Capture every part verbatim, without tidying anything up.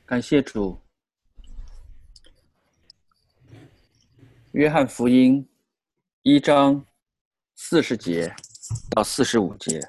感谢主。约翰福音一章四十节到四十五节，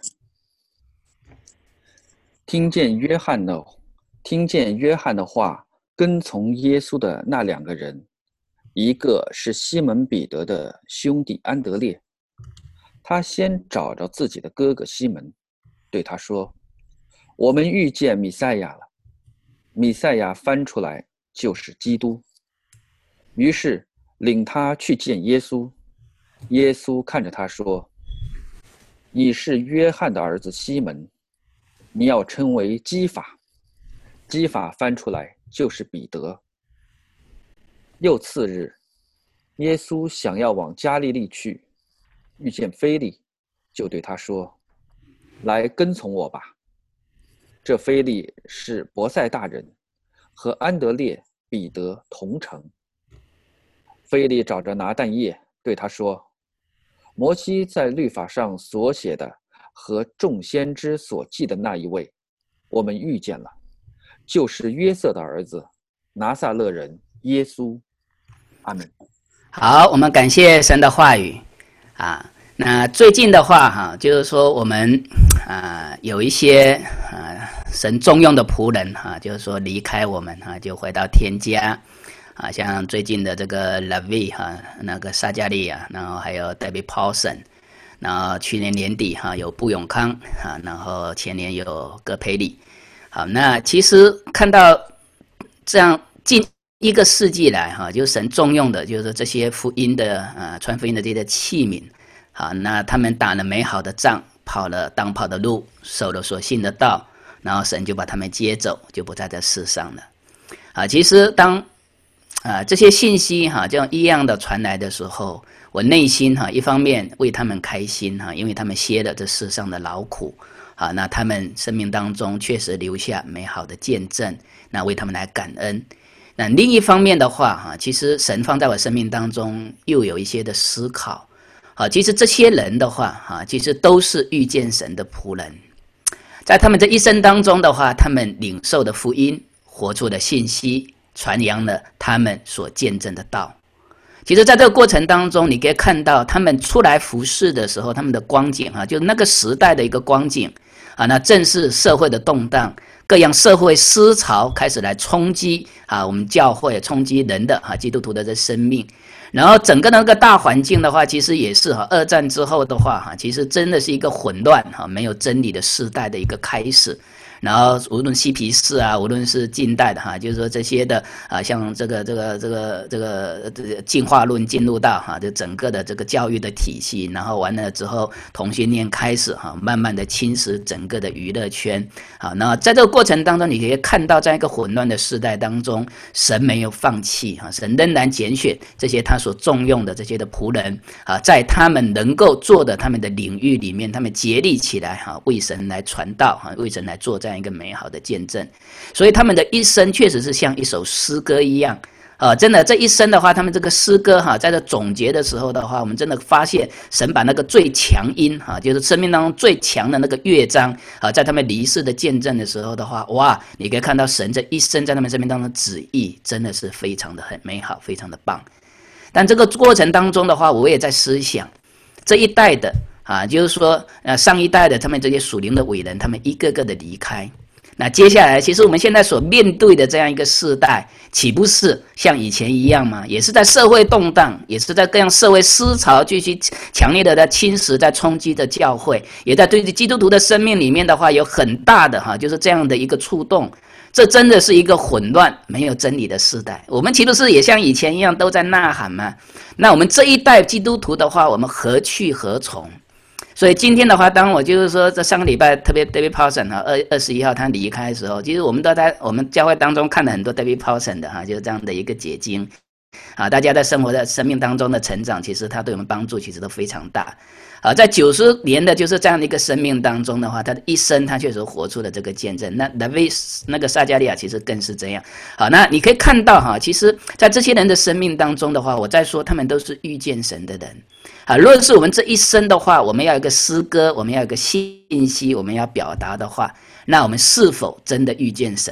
听见约翰的听见约翰的话，跟从耶稣的那两个人，一个是西门彼得的兄弟安德烈，他先找着自己的哥哥西门，对他说：“我们遇见弥赛亚了。”弥赛亚翻出来就是基督。于是领他去见耶稣。耶稣看着他说：“你是约翰的儿子西门，你要称为基法。”基法翻出来就是彼得。又次日，耶稣想要往加利利去，遇见腓利，就对他说：“来跟从我吧。”这腓利是伯赛大人，和安德烈、彼得同城。腓利找着拿但业，对他说：“摩西在律法上所写的和众先知所记的那一位，我们遇见了，就是约瑟的儿子，拿撒勒人耶稣。”阿们。 好，我们感谢神的话语啊。那最近的话哈、啊，就是说我们啊有一些啊神重用的仆人哈、啊，就是说离开我们哈、啊，就回到天家啊，像最近的这个 Lavi 哈、啊，那个撒加利亚，然后还有 David Paulson， 然后去年年底哈、啊、有布永康啊，然后前年有葛培理。好，那其实看到这样近一个世纪来哈、啊，就是神重用的，就是这些福音的啊传福音的这些器皿。好，那他们打了美好的仗，跑了当跑的路，守了所信的道，然后神就把他们接走，就不在这世上了。啊，其实当啊这些信息哈、啊、这样一样的传来的时候，我内心哈、啊、一方面为他们开心哈、啊，因为他们歇了这世上的劳苦，啊，那他们生命当中确实留下美好的见证，那为他们来感恩。那另一方面的话哈、啊，其实神放在我生命当中又有一些的思考。好，其实这些人的话，哈，其实都是遇见神的仆人，在他们这一生当中的话，他们领受的福音，活出的信息，传扬了他们所见证的道。其实，在这个过程当中，你可以看到他们出来服事的时候，他们的光景哈，就那个时代的一个光景啊，那正是社会的动荡，各样社会思潮开始来冲击啊，我们教会冲击人的哈基督徒的这生命。然后整个那个大环境的话，其实也是哈，二战之后的话哈，其实真的是一个混乱哈，没有真理的时代的一个开始。然后无论嬉皮士啊，无论是近代的哈，就是说这些的啊，像这个这个这个这个这个进化论进入到哈，就整个的这个教育的体系，然后完了之后，同性恋开始哈，慢慢的侵蚀整个的娱乐圈。好，那在这个过程当中，你可以看到，在一个混乱的时代当中，神没有放弃哈，神仍然拣选这些他所重用的这些的仆人啊，在他们能够做的他们的领域里面，他们竭力起来哈，为神来传道哈，为神来做这样一个美好的见证。所以他们的一生确实是像一首诗歌一样。啊，真的，这一生的话，他们这个诗歌哈，在这总结的时候的话，我们真的发现神把那个最强音哈，就是生命当中最强的那个乐章啊，在他们离世的见证的时候的话，哇，你可以看到神这一生在他们生命当中的旨意，真的是非常的很美好，非常的棒。但这个过程当中的话，我也在思想这一代的啊，就是说呃上一代的他们这些属灵的伟人，他们一个个的离开。那接下来，其实我们现在所面对的这样一个世代，岂不是像以前一样吗？也是在社会动荡，也是在各样社会思潮继续强烈的在侵蚀、在冲击的教会，也在对基督徒的生命里面的话，有很大的哈，就是这样的一个触动。这真的是一个混乱、没有真理的时代。我们岂不是也像以前一样都在呐喊吗？那我们这一代基督徒的话，我们何去何从？所以今天的话，当我就是说，这上个礼拜特别 David Paulson 哈，二二十一号他离开的时候，其实我们都在我们教会当中看了很多 David Paulson 的哈，就是这样的一个解经啊，大家在生活在生命当中的成长，其实他对我们帮助其实都非常大。啊，在九十年的就是这样的一个生命当中的话，他的一生他确实活出了这个见证。那 David 那个撒加利亚其实更是这样。好，那你可以看到哈，其实在这些人的生命当中的话，我在说他们都是遇见神的人。啊，如果是我们这一生的话，我们要有一个诗歌，我们要有一个信息，我们要表达的话，那我们是否真的遇见神？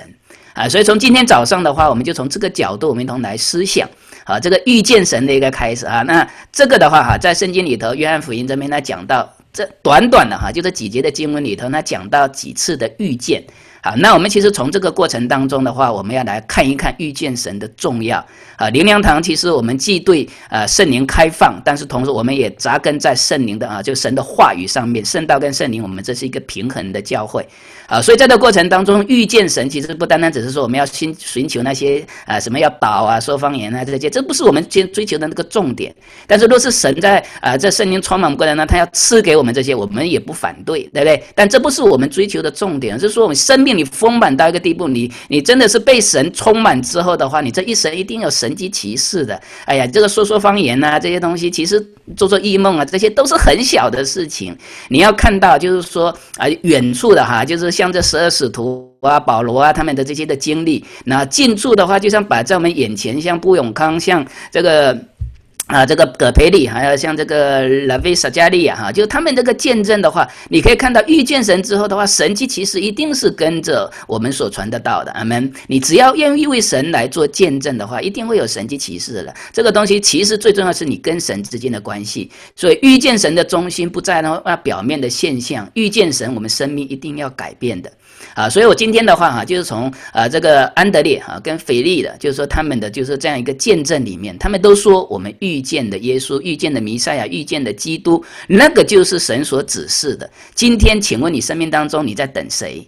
啊。所以从今天早上的话，我们就从这个角度，我们一同来思想啊，这个遇见神的一个开始啊。那这个的话哈，在圣经里头，约翰福音这边他讲到这短短的哈，就这几节的经文里头，他讲到几次的遇见。好，那我们其实从这个过程当中的话，我们要来看一看遇见神的重要啊。灵粮堂其实我们既对呃圣灵开放，但是同时我们也扎根在圣灵的啊，就神的话语上面，圣道跟圣灵，我们这是一个平衡的教会啊。所以在这个过程当中，遇见神其实不单单只是说我们要寻寻求那些啊什么要祷啊、说方言啊这些，这不是我们追求的那个重点。但是若是神在啊这圣灵充满过来呢，他要赐给我们这些，我们也不反对，对不对？但这不是我们追求的重点，就是说我们生命你丰满到一个地步，你你真的是被神充满之后的话，你这一生一定有神迹奇事的。哎呀，这个说说方言啊，这些东西其实做做异梦啊，这些都是很小的事情。你要看到，就是说啊，远处的哈，就是像这十二使徒啊、保罗啊他们的这些的经历，那近处的话，就像摆在我们眼前，像布永康，像这个。啊，这个葛培利，还有像这个拉维萨加利亚哈，就他们这个见证的话，你可以看到遇见神之后的话，神迹其实一定是跟着我们所传得到的。阿们。你只要愿意为神来做见证的话，一定会有神迹奇事的。这个东西其实最重要是你跟神之间的关系。所以遇见神的中心不在那表面的现象，遇见神，我们生命一定要改变的。啊，所以我今天的话哈，就是从呃这个安德烈哈跟腓力的，就是说他们的就是这样一个见证里面，他们都说我们遇见的耶稣，遇见的弥赛亚，遇见的基督，那个就是神所指示的。今天，请问你生命当中你在等谁？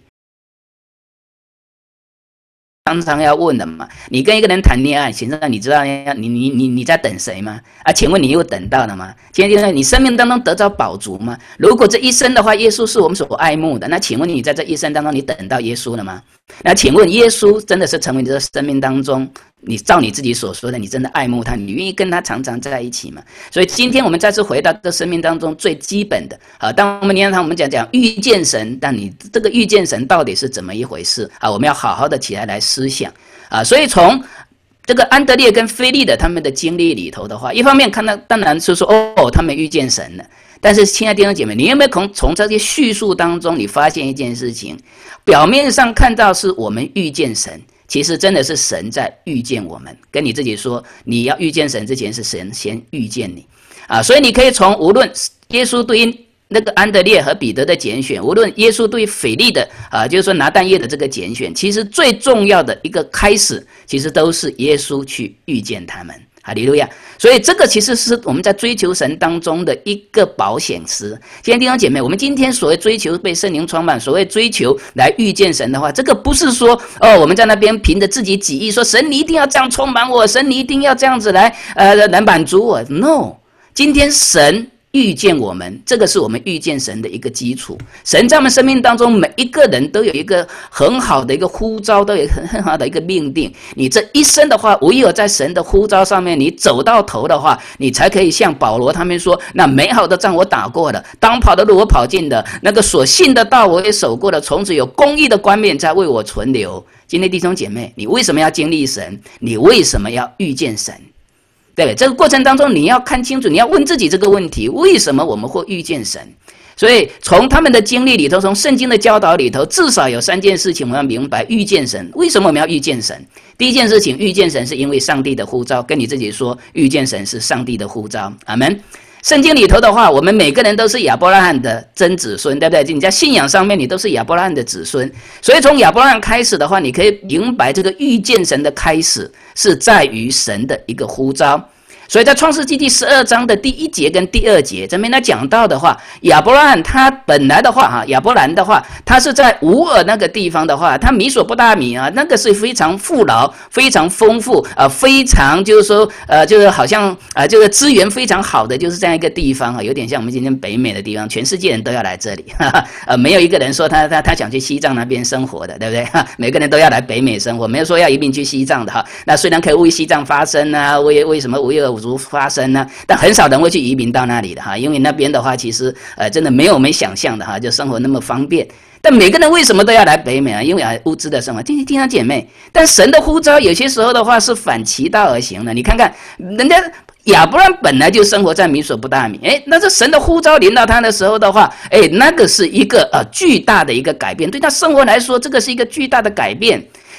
常常要问的嘛，你跟一个人谈恋爱，请问你知道你你你你在等谁吗？啊，请问你又等到了吗？今天你生命当中得着饱足吗？如果这一生的话，耶稣是我们所爱慕的，那请问你在这一生当中，你等到耶稣了吗？那请问耶稣真的是成为你的生命当中，你照你自己所说的，你真的爱慕他，你愿意跟他常常在一起吗？所以今天我们再次回到这生命当中最基本的啊，当我们灵粮堂我们讲讲遇见神，但你这个遇见神到底是怎么一回事啊？我们要好好的起来来思想啊。所以从这个安德烈跟腓力的他们的经历里头的话，一方面看到当然是说哦，他们遇见神了。但是，亲爱的弟兄姐妹，你有没有从从这些叙述当中，你发现一件事情？表面上看到是我们遇见神，其实真的是神在遇见我们。跟你自己说，你要遇见神之前，是神先遇见你啊！所以你可以从无论耶稣对于那个安德烈和彼得的拣选，无论耶稣对腓力的啊，就是说拿但业的这个拣选，其实最重要的一个开始，其实都是耶稣去遇见他们。哈利路亚！所以这个其实是我们在追求神当中的一个保险丝。今天弟兄姐妹，我们今天所谓追求被圣灵充满，所谓追求来遇见神的话，这个不是说哦，我们在那边凭着自己己意说神你一定要这样充满我，神你一定要这样子来呃来满足我。No， 今天神遇见我们，这个是我们遇见神的一个基础。神在我们生命当中，每一个人都有一个很好的一个呼召，都有很很好的一个命定。你这一生的话，唯有在神的呼召上面，你走到头的话，你才可以像保罗他们说：“那美好的仗我打过了，当跑的路我跑尽了，那个所信的道我也守过了，从此有公义的冠冕在为我存留。”今天弟兄姐妹，你为什么要经历神？你为什么要遇见神？对，这个过程当中你要看清楚，你要问自己这个问题：为什么我们会遇见神？所以从他们的经历里头，从圣经的教导里头，至少有三件事情我们要明白遇见神。为什么我们要遇见神？第一件事情，遇见神是因为上帝的呼召，跟你自己说，遇见神是上帝的呼召。阿们。圣经里头的话，我们每个人都是亚伯拉罕的真子孙，对不对？你在信仰上面，你都是亚伯拉罕的子孙。所以从亚伯拉罕开始的话，你可以明白这个遇见神的开始是在于神的一个呼召。所以在创世纪第十二章的第一节跟第二节这边他讲到的话，亚伯拉罕他本来的话哈，亚伯兰的话，他是在乌尔那个地方的话，他米索不达米啊，那个是非常富饶、非常丰富啊、呃，非常就是说呃，就是好像啊、呃，这个资源非常好的，就是这样一个地方啊，有点像我们今天北美的地方，全世界人都要来这里，哈哈呃，没有一个人说他他他想去西藏那边生活的，对不对？哈，每个人都要来北美生活，没有说要移民去西藏的哈。那虽然可以为西藏发声啊，为为什么维吾尔族发声呢？但很少人会去移民到那里的哈，因为那边的话，其实呃真的没有我们想象的哈，就生活那么方便。但每个人为什么都要来北美啊？因为啊物质的生活。弟兄姐妹，但神的呼召有些时候的话是反其道而行的。你看看人家亚伯兰本来就生活在米索不达米，哎，那这神的呼召临到他的时候的话，哎，那个是一个呃巨大的一个改变，对他生活来说，这个是一个巨大的改变。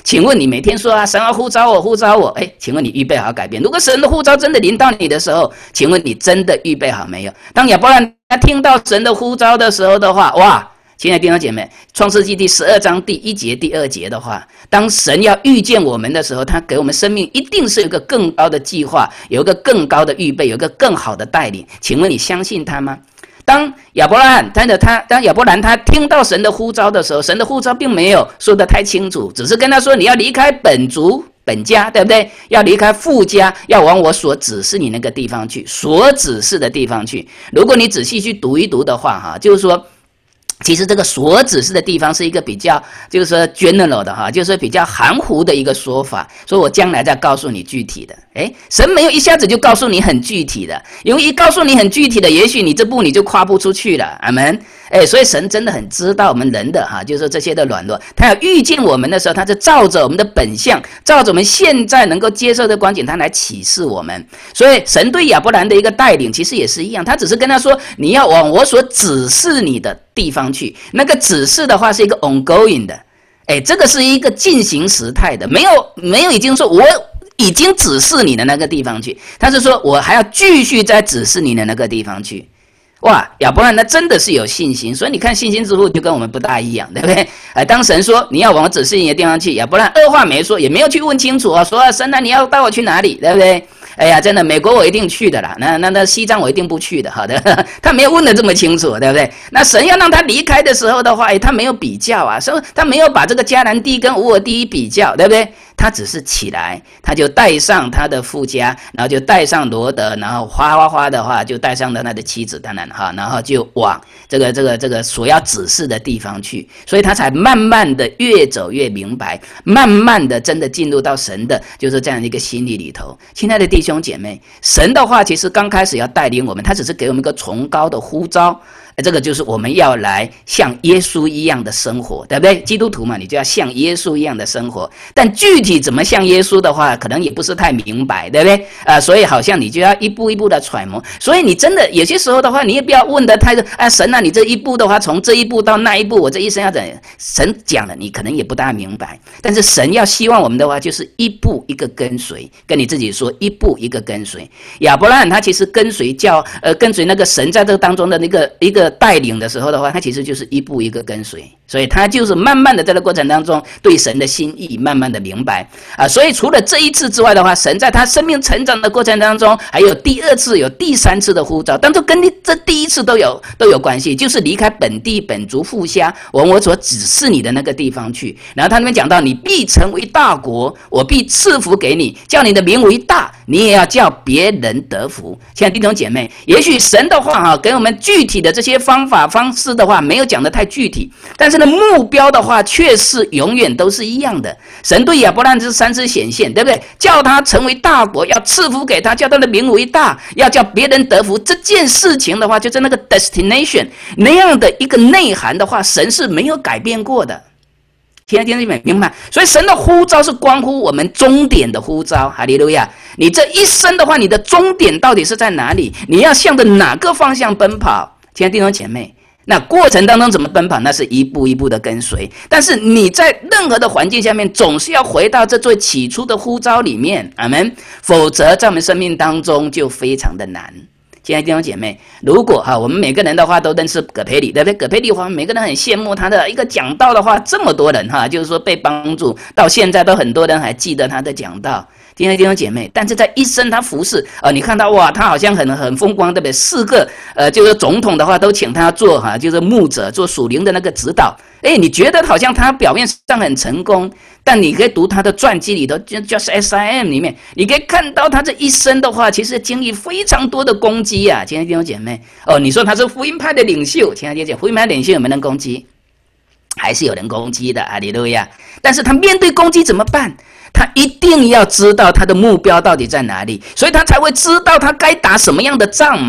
请问你每天说啊，神要呼召我，呼召我，哎，请问你预备好改变？如果神的呼召真的临到你的时候，请问你真的预备好没有？当亚伯兰他听到神的呼召的时候的话，哇！亲爱的弟兄姐妹，创世纪第十二章第一节、第二节的话，当神要遇见我们的时候，他给我们生命一定是有一个更高的计划，有一个更高的预备，有一个更好的带领。请问你相信他吗？当亚伯兰他的他当亚伯兰他听到神的呼召的时候，神的呼召并没有说得太清楚，只是跟他说你要离开本族本家，对不对？要离开父家，要往我所指示你那个地方去，所指示的地方去。如果你仔细去读一读的话，哈，就是说。其实这个所指示的地方是一个比较，就是说 general 的哈，就是比较含糊的一个说法，所以我将来再告诉你具体的。哎，神没有一下子就告诉你很具体的，因为一告诉你很具体的，也许你这步你就跨不出去了。阿们。哎，所以神真的很知道我们人的哈，就是说这些的软弱，他要遇见我们的时候，他是照着我们的本相，照着我们现在能够接受的光景，他来启示我们。所以神对亚伯兰的一个带领，其实也是一样，他只是跟他说，你要往我所指示你的地方去。那个指示的话是一个 ongoing 的，哎，这个是一个进行时态的，没有没有已经说我已经指示你的那个地方去，他是说我还要继续再指示你的那个地方去。哇，亚伯兰他真的是有信心，所以你看信心之父就跟我们不大一样，对不对？呃，当神说你要往我指示你的地方去，亚伯兰二话没说，也没有去问清楚啊，说啊神啊你要带我去哪里，对不对？哎呀，真的，美国我一定去的啦，那那那西藏我一定不去的，好的，他没有问得这么清楚，对不对？那神要让他离开的时候的话，哎，他没有比较啊，所以他没有把这个迦南地跟乌尔地比较，对不对？他只是起来，他就带上他的父家，然后就带上罗德，然后哗哗哗的话就带上了他的妻子，当然哈，然后就往这个这个这个所要指示的地方去，所以他才慢慢的越走越明白，慢慢的真的进入到神的就是这样一个心理里头。亲爱的弟兄姐妹，神的话其实刚开始要带领我们，他只是给我们一个崇高的呼召。这个就是我们要来像耶稣一样的生活，对不对？基督徒嘛，你就要像耶稣一样的生活。但具体怎么像耶稣的话，可能也不是太明白，对不对？啊、呃，所以好像你就要一步一步的揣摩。所以你真的有些时候的话，你也不要问的太啊，神啊，你这一步的话，从这一步到那一步，我这一生要怎样？神讲了，你可能也不大明白。但是神要希望我们的话，就是一步一个跟随，跟你自己说，一步一个跟随。亚伯拉罕他其实跟随教，呃，跟随那个神在这个当中的那个一个。带领的时候的话，他其实就是一步一个跟随，所以他就是慢慢的在这个过程当中对神的心意慢慢的明白啊。所以除了这一次之外的话，神在他生命成长的过程当中，还有第二次、有第三次的呼召，但是跟这第一次都有都有关系，就是离开本地本族父家，往我所指示你的那个地方去。然后他那边讲到，你必成为大国，我必赐福给你，叫你的名为大，你也要叫别人得福。亲爱的弟兄姐妹，也许神的话哈，给我们具体的这些方法方式的话，没有讲得太具体，但是呢，目标的话却是永远都是一样的。神对亚伯兰这三次显现，对不对？叫他成为大国，要赐福给他，叫他的名为大，要叫别人得福。这件事情的话，就是那个 destination 那样的一个内涵的话，神是没有改变过的。亲爱的弟兄姐妹，明白？所以神的呼召是关乎我们终点的呼召，哈利路亚！你这一生的话，你的终点到底是在哪里？你要向着哪个方向奔跑？亲爱的弟兄姐妹，那过程当中怎么奔跑？那是一步一步的跟随。但是你在任何的环境下面，总是要回到这最起初的呼召里面，阿们。否则在我们生命当中就非常的难。亲爱的弟兄姐妹，如果哈我们每个人的话都认识葛培理，对不对？葛培理的话，每个人很羡慕他的一个讲道的话，这么多人哈，就是说被帮助，到现在都很多人还记得他的讲道。亲爱的弟兄姐妹，但是在一生他服侍，呃，你看到哇，他好像很很风光，对不对？四个呃，就是总统的话都请他做哈，就是牧者，做属灵的那个指导。哎，你觉得好像他表面上很成功，但你可以读他的传记里头，就就是 S I M 里面，你可以看到他这一生的话，其实经历非常多的攻击啊，亲爱的弟兄姐妹。哦，你说他是福音派的领袖，亲爱的弟兄姐妹，福音派的领袖有没有人攻击？还是有人攻击的，哈利路亚。但是他面对攻击怎么办？他一定要知道他的目标到底在哪里，所以他才会知道他该打什么样的仗嘛。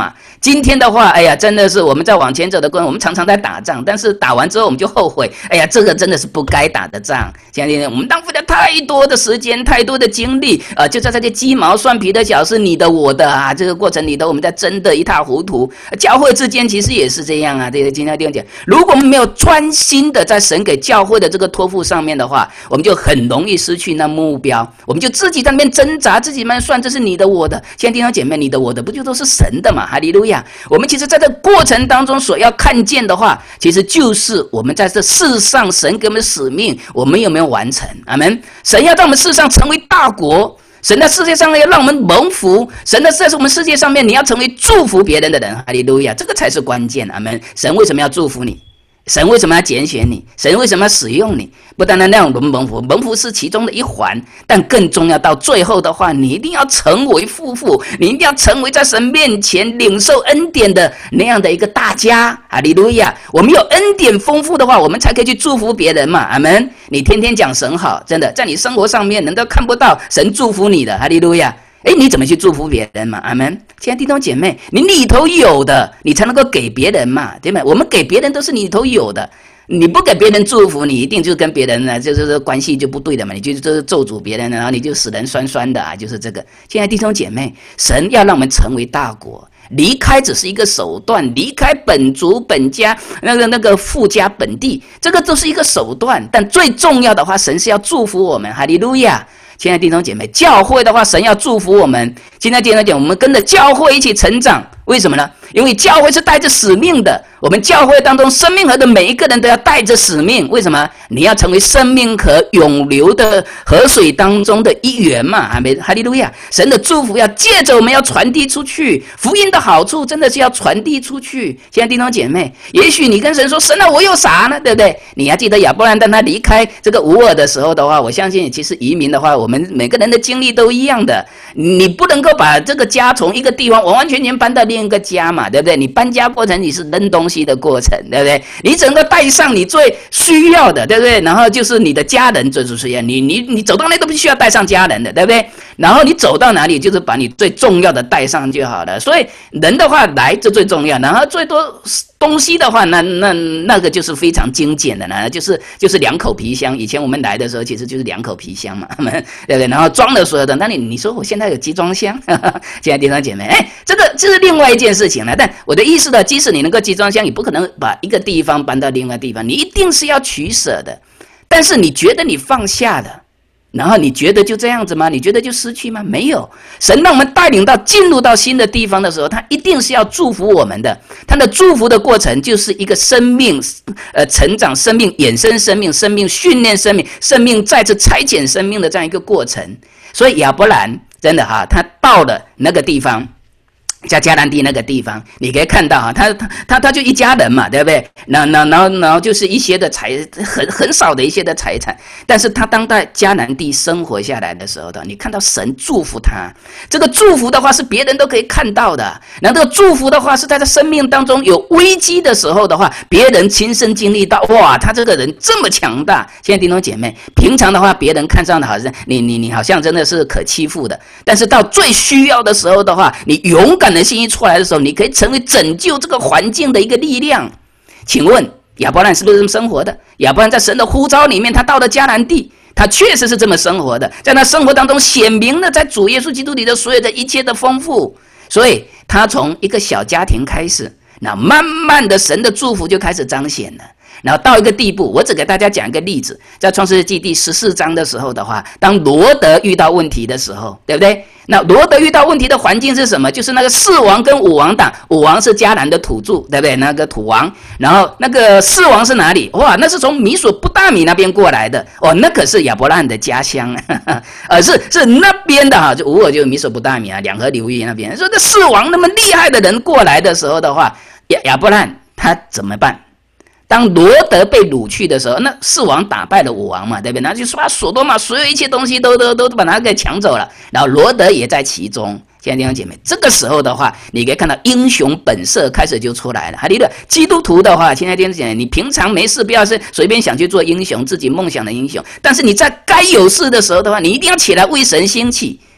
今天的话，哎呀，真的是我们在往前走的过程，我们常常在打仗，但是打完之后我们就后悔，哎呀，这个真的是不该打的仗。现在我们浪费了太多的时间，太多的精力，呃，就在这些鸡毛蒜皮的小事，你的我的啊，这个过程里头，我们在争得一塌糊涂。教会之间其实也是这样啊，这个今天弟兄姐，如果我们没有专心的在神给教会的这个托付上面的话，我们就很容易失去那目标，我们就自己在那边挣扎，自己慢慢算这是你的我的。现在弟兄姐妹，你的我的不就都是神的嘛？哈利路亚！我们其实在这过程当中所要看见的话，其实就是我们在这世上神给我们的使命，我们有没有完成？阿们！神要在我们世上成为大国，神在世界上要让我们蒙福，神在在我们世界上面，你要成为祝福别人的人。哈利路亚！这个才是关键。阿们！神为什么要祝福你？神为什么要拣选你？神为什么要使用你？不单单让我们蒙福，蒙福是其中的一环，但更重要到最后的话，你一定要成为夫妇，你一定要成为在神面前领受恩典的那样的一个大家。哈利路亚！我们有恩典丰富的话，我们才可以去祝福别人嘛。阿们！你天天讲神好，真的在你生活上面人都看不到神祝福你的。哈利路亚！哎，你怎么去祝福别人嘛？阿们！亲爱的弟兄姐妹，你里头有的，你才能够给别人嘛，对吗？我们给别人都是你里头有的，你不给别人祝福，你一定就跟别人呢，就是关系就不对的嘛，你就就是咒诅别人，然后你就使人酸酸的啊，就是这个。亲爱的弟兄姐妹，神要让我们成为大国，离开只是一个手段，离开本族本家那个那个富家本地，这个都是一个手段，但最重要的话，神是要祝福我们。哈利路亚！亲爱的弟兄姐妹，教会的话，神要祝福我们。今天弟兄姐妹，我们跟着教会一起成长，为什么呢？因为教会是带着使命的。我们教会当中，生命河的每一个人都要带着使命。为什么？你要成为生命河永流的河水当中的一员嘛。阿们，哈利路亚！神的祝福要借着我们要传递出去，福音的好处真的是要传递出去。亲爱的弟兄姐妹，也许你跟神说：“神啊，我有啥呢？”对不对？你还记得亚伯兰当他离开这个乌尔的时候的话，我相信其实移民的话，我们每个人的经历都一样的。你不能够把这个家从一个地方完完全全搬到另一个家嘛，对不对？你搬家过程你是扔东西的过程，对不对？你整个带上你最需要的，对不对？然后就是你的家人最需要，你你你走到那都不需要带上家人的，对不对？然后你走到哪里就是把你最重要的带上就好了。所以人的话来这最重要，然后最多东西的话，那那那个就是非常精简的呢，就是就是两口皮箱。以前我们来的时候，其实就是两口皮箱嘛，对不对？然后装了所有的。那你你说我现在有集装箱，现在弟兄姐妹，哎，这个这是另外一件事情了。但我的意思呢，即使你能够集装箱，你不可能把一个地方搬到另外地方，你一定是要取舍的。但是你觉得你放下了？然后你觉得就这样子吗？你觉得就失去吗？没有，神让我们带领到进入到新的地方的时候，他一定是要祝福我们的。他的祝福的过程就是一个生命呃成长、生命衍生生命、生命训练生命、生命再次拆解生命的这样一个过程。所以亚伯兰真的哈，他到了那个地方。在迦南地那个地方，你可以看到哈，他他他他就一家人嘛，对不对？然然然后然后就是一些的财很很少的一些的财产，但是他当在迦南地生活下来的时候的，你看到神祝福他，这个祝福的话是别人都可以看到的。然后这个祝福的话是在他生命当中有危机的时候的话，别人亲身经历到，哇，他这个人这么强大。现在弟兄姐妹，平常的话别人看上的好像你你你好像真的是可欺负的，但是到最需要的时候的话，你勇敢的信息出来的时候，你可以成为拯救这个环境的一个力量。请问亚伯兰是不是这么生活的？亚伯兰在神的呼召里面，他到了迦南地，他确实是这么生活的，在他生活当中显明了在主耶稣基督里的所有的一切的丰富。所以他从一个小家庭开始，那慢慢的神的祝福就开始彰显了。然后到一个地步，我只给大家讲一个例子，在创世纪第十四章的时候的话，当罗德遇到问题的时候，对不对？那罗德遇到问题的环境是什么？就是那个四王跟五王党，五王是迦南的土著，对不对？那个土王，然后那个四王是哪里？哇，那是从米索不达米那边过来的哦，那可是亚伯兰的家乡，而是是那边的哈，就乌尔就是米索不达米啊，两河流域那边。说这四王那么厉害的人过来的时候的话，亚亚伯兰他怎么办？当罗德被掳去的时候，那四王打败了五王嘛，对不对？然后就说所多玛所有一切东西都都都把他给抢走了，然后罗德也在其中。现在弟兄姐妹，这个时候的话，你可以看到英雄本色开始就出来了。哈利路亚！基督徒的话，现在弟兄姐妹，你平常没事不要是随便想去做英雄，自己梦想的英雄，但是你在该有事的时候的话，你一定要起来为神兴起。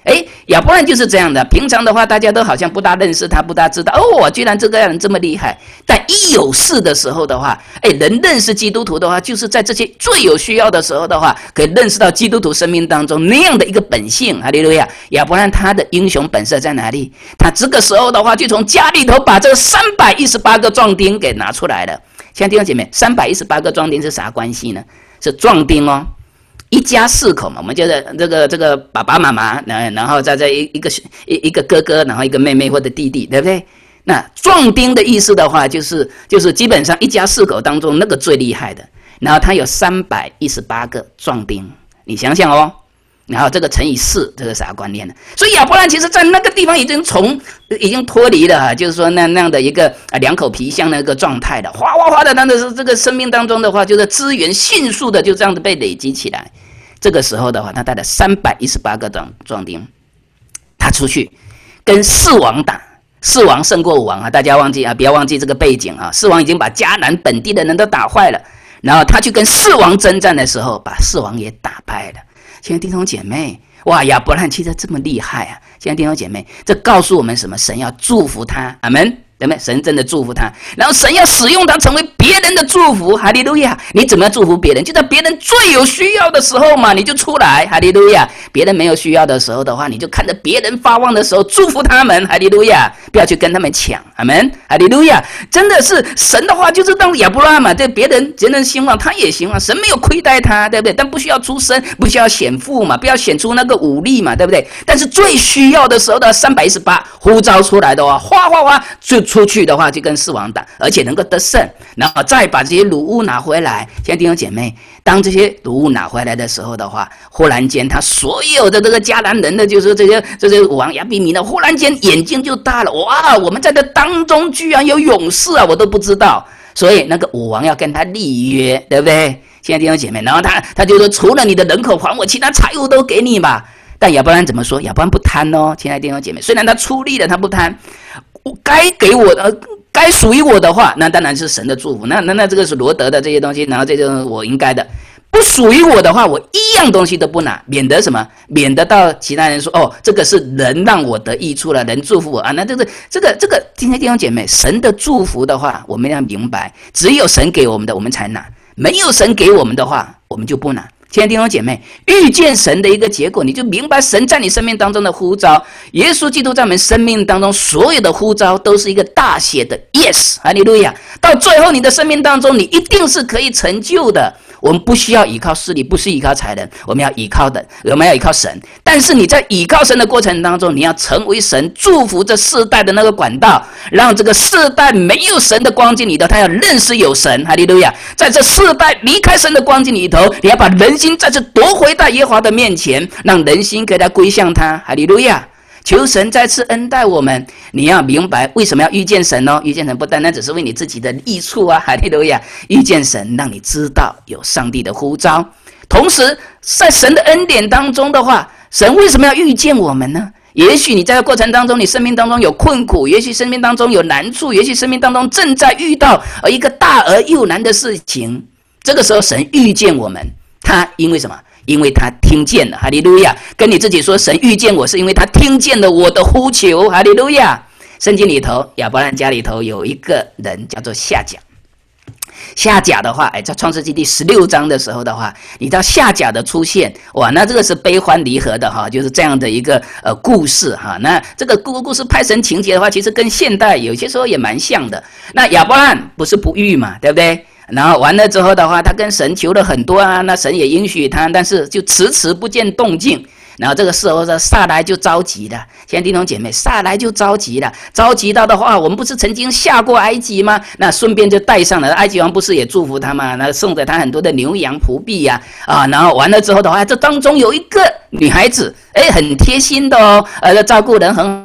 哎，亚伯兰就是这样的。平常的话，大家都好像不大认识他，不大知道哦，居然这个人这么厉害。但一有事的时候的话，哎，人认识基督徒的话，就是在这些最有需要的时候的话，可以认识到基督徒生命当中那样的一个本性。哈利路亚！亚伯兰他的英雄本色在哪里？他这个时候的话，就从家里头把这三百一十八个壮丁给拿出来了。亲爱的弟兄姐妹，三百一十八个壮丁是啥关系呢？是壮丁哦。一家四口嘛，我们就是这个这个爸爸妈妈，然后再再一一个一一个哥哥，然后一个妹妹或者弟弟，对不对？那壮丁的意思的话，就是就是基本上一家四口当中那个最厉害的，然后他有三百一十八个壮丁，你想想哦，然后这个乘以四，这个啥观念呢？所以亚伯兰其实在那个地方已经从已经脱离了，就是说那那样的一个啊两口皮箱那个状态的，哗哗哗的，那的是这个生命当中的话，就是资源迅速的就这样子被累积起来。这个时候的话，他带了三百一十八个壮壮丁，他出去跟四王打，四王胜过五王啊！大家忘记啊，不要忘记这个背景啊！四王已经把迦南本地的人都打坏了，然后他去跟四王征战的时候，把四王也打败了。亲爱的弟兄姐妹，哇，亚伯兰其实这么厉害啊！亲爱的弟兄姐妹，这告诉我们什么？神要祝福他，阿们。对不对？神真的祝福他，然后神要使用他成为别人的祝福，哈利路亚！你怎么样祝福别人？就在别人最有需要的时候嘛，你就出来，哈利路亚！别人没有需要的时候的话，你就看着别人发旺的时候祝福他们，哈利路亚！不要去跟他们抢，阿们，哈利路亚！真的是神的话，就是让亚伯拉罕嘛，对别人别人兴旺，他也兴旺，神没有亏待他，对不对？但不需要出身，不需要显富嘛，不要显出那个武力嘛，对不对？但是最需要的时候的三百一十八呼召出来的话，哗哗哗就出去的话就跟四王打，而且能够得胜，然后再把这些掳物拿回来。现在弟兄姐妹，当这些掳物拿回来的时候的话，忽然间他所有的这个迦南人的，就是这些这些王亚比米呢，忽然间眼睛就大了，哇！我们在这当中居然有勇士啊，我都不知道。所以那个武王要跟他立约，对不对？现在弟兄姐妹，然后他他就说，除了你的人口还我，其他财物都给你吧。但亚伯兰怎么说？亚伯兰不贪哦，亲爱的弟兄姐妹，虽然他出力了，他不贪。该给我的，该属于我的话，那当然是神的祝福。那那那这个是罗德的这些东西，然后这个我应该的。不属于我的话，我一样东西都不拿，免得什么？免得到其他人说哦，这个是人让我得益处了，人祝福我啊。那这个这个这个，今天弟兄姐妹，神的祝福的话，我们要明白，只有神给我们的，我们才拿；没有神给我们的话，我们就不拿。亲爱的弟兄姐妹，遇见神的一个结果，你就明白神在你生命当中的呼召。耶稣基督在我们生命当中所有的呼召都是一个大写的 yes， 哈利路亚。到最后你的生命当中，你一定是可以成就的。我们不需要依靠势力，不是依靠才能，我们要依靠的，我们要依靠神。但是你在依靠神的过程当中，你要成为神祝福这世代的那个管道，让这个世代没有神的光景里头，他要认识有神，哈利路亚。在这世代离开神的光景里头，你要把人心再次夺回到耶和华的面前，让人心给他归向他，哈利路亚。求神再次恩待我们，你要明白为什么要遇见神哦？遇见神不单单只是为你自己的益处啊，哈利路亚！遇见神，让你知道有上帝的呼召。同时，在神的恩典当中的话，神为什么要遇见我们呢？也许你在这个过程当中，你生命当中有困苦，也许生命当中有难处，也许生命当中正在遇到一个大而又难的事情。这个时候，神遇见我们，他因为什么？因为他听见了，哈利路亚！跟你自己说，神遇见我是因为他听见了我的呼求，哈利路亚！圣经里头，亚伯兰家里头有一个人叫做夏甲。夏甲的话，哎，在创世纪第十六章的时候的话，你知道夏甲的出现，哇，那这个是悲欢离合的哈，就是这样的一个呃故事哈。那这个故故事拍成情节的话，其实跟现代有些时候也蛮像的。那亚伯兰不是不育嘛，对不对？然后完了之后的话，他跟神求了很多啊，那神也允许他，但是就迟迟不见动静。然后这个时候呢，撒来就着急了。现在弟兄姐妹，撒来就着急了，着急到的话，我们不是曾经下过埃及吗？那顺便就带上了，埃及王不是也祝福他吗？那送给他很多的牛羊仆婢呀，啊，然后完了之后的话，这当中有一个女孩子，哎，很贴心的哦，呃，照顾人很。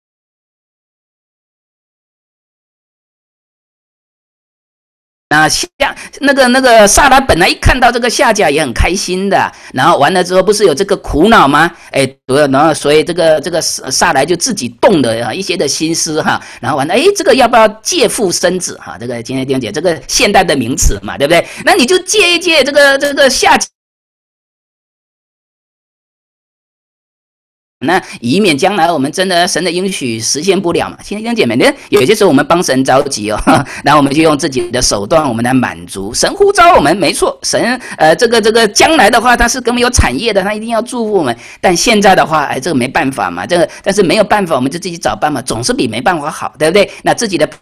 那夏那个那个撒拉本来一看到这个夏甲也很开心的，然后完了之后不是有这个苦恼吗？哎，然后所以这个这个撒来就自己动了一些的心思哈，然后完了，哎，这个要不要借腹生子哈？这个今天弟兄姐，这个现代的名词嘛，对不对？那你就借一借这个这个夏甲。 那以免将来我们真的神的应许实现不了嘛。亲爱的弟兄姐妹，有些时候我们帮神着急哦，然后我们就用自己的手段我们来满足神呼召我们，没错，神呃这个这个将来的话他是根本有产业的，他一定要祝福我们。但现在的话，哎，这个没办法嘛，这个但是没有办法，我们就自己找办法，总是比没办法好，对不对？那自己的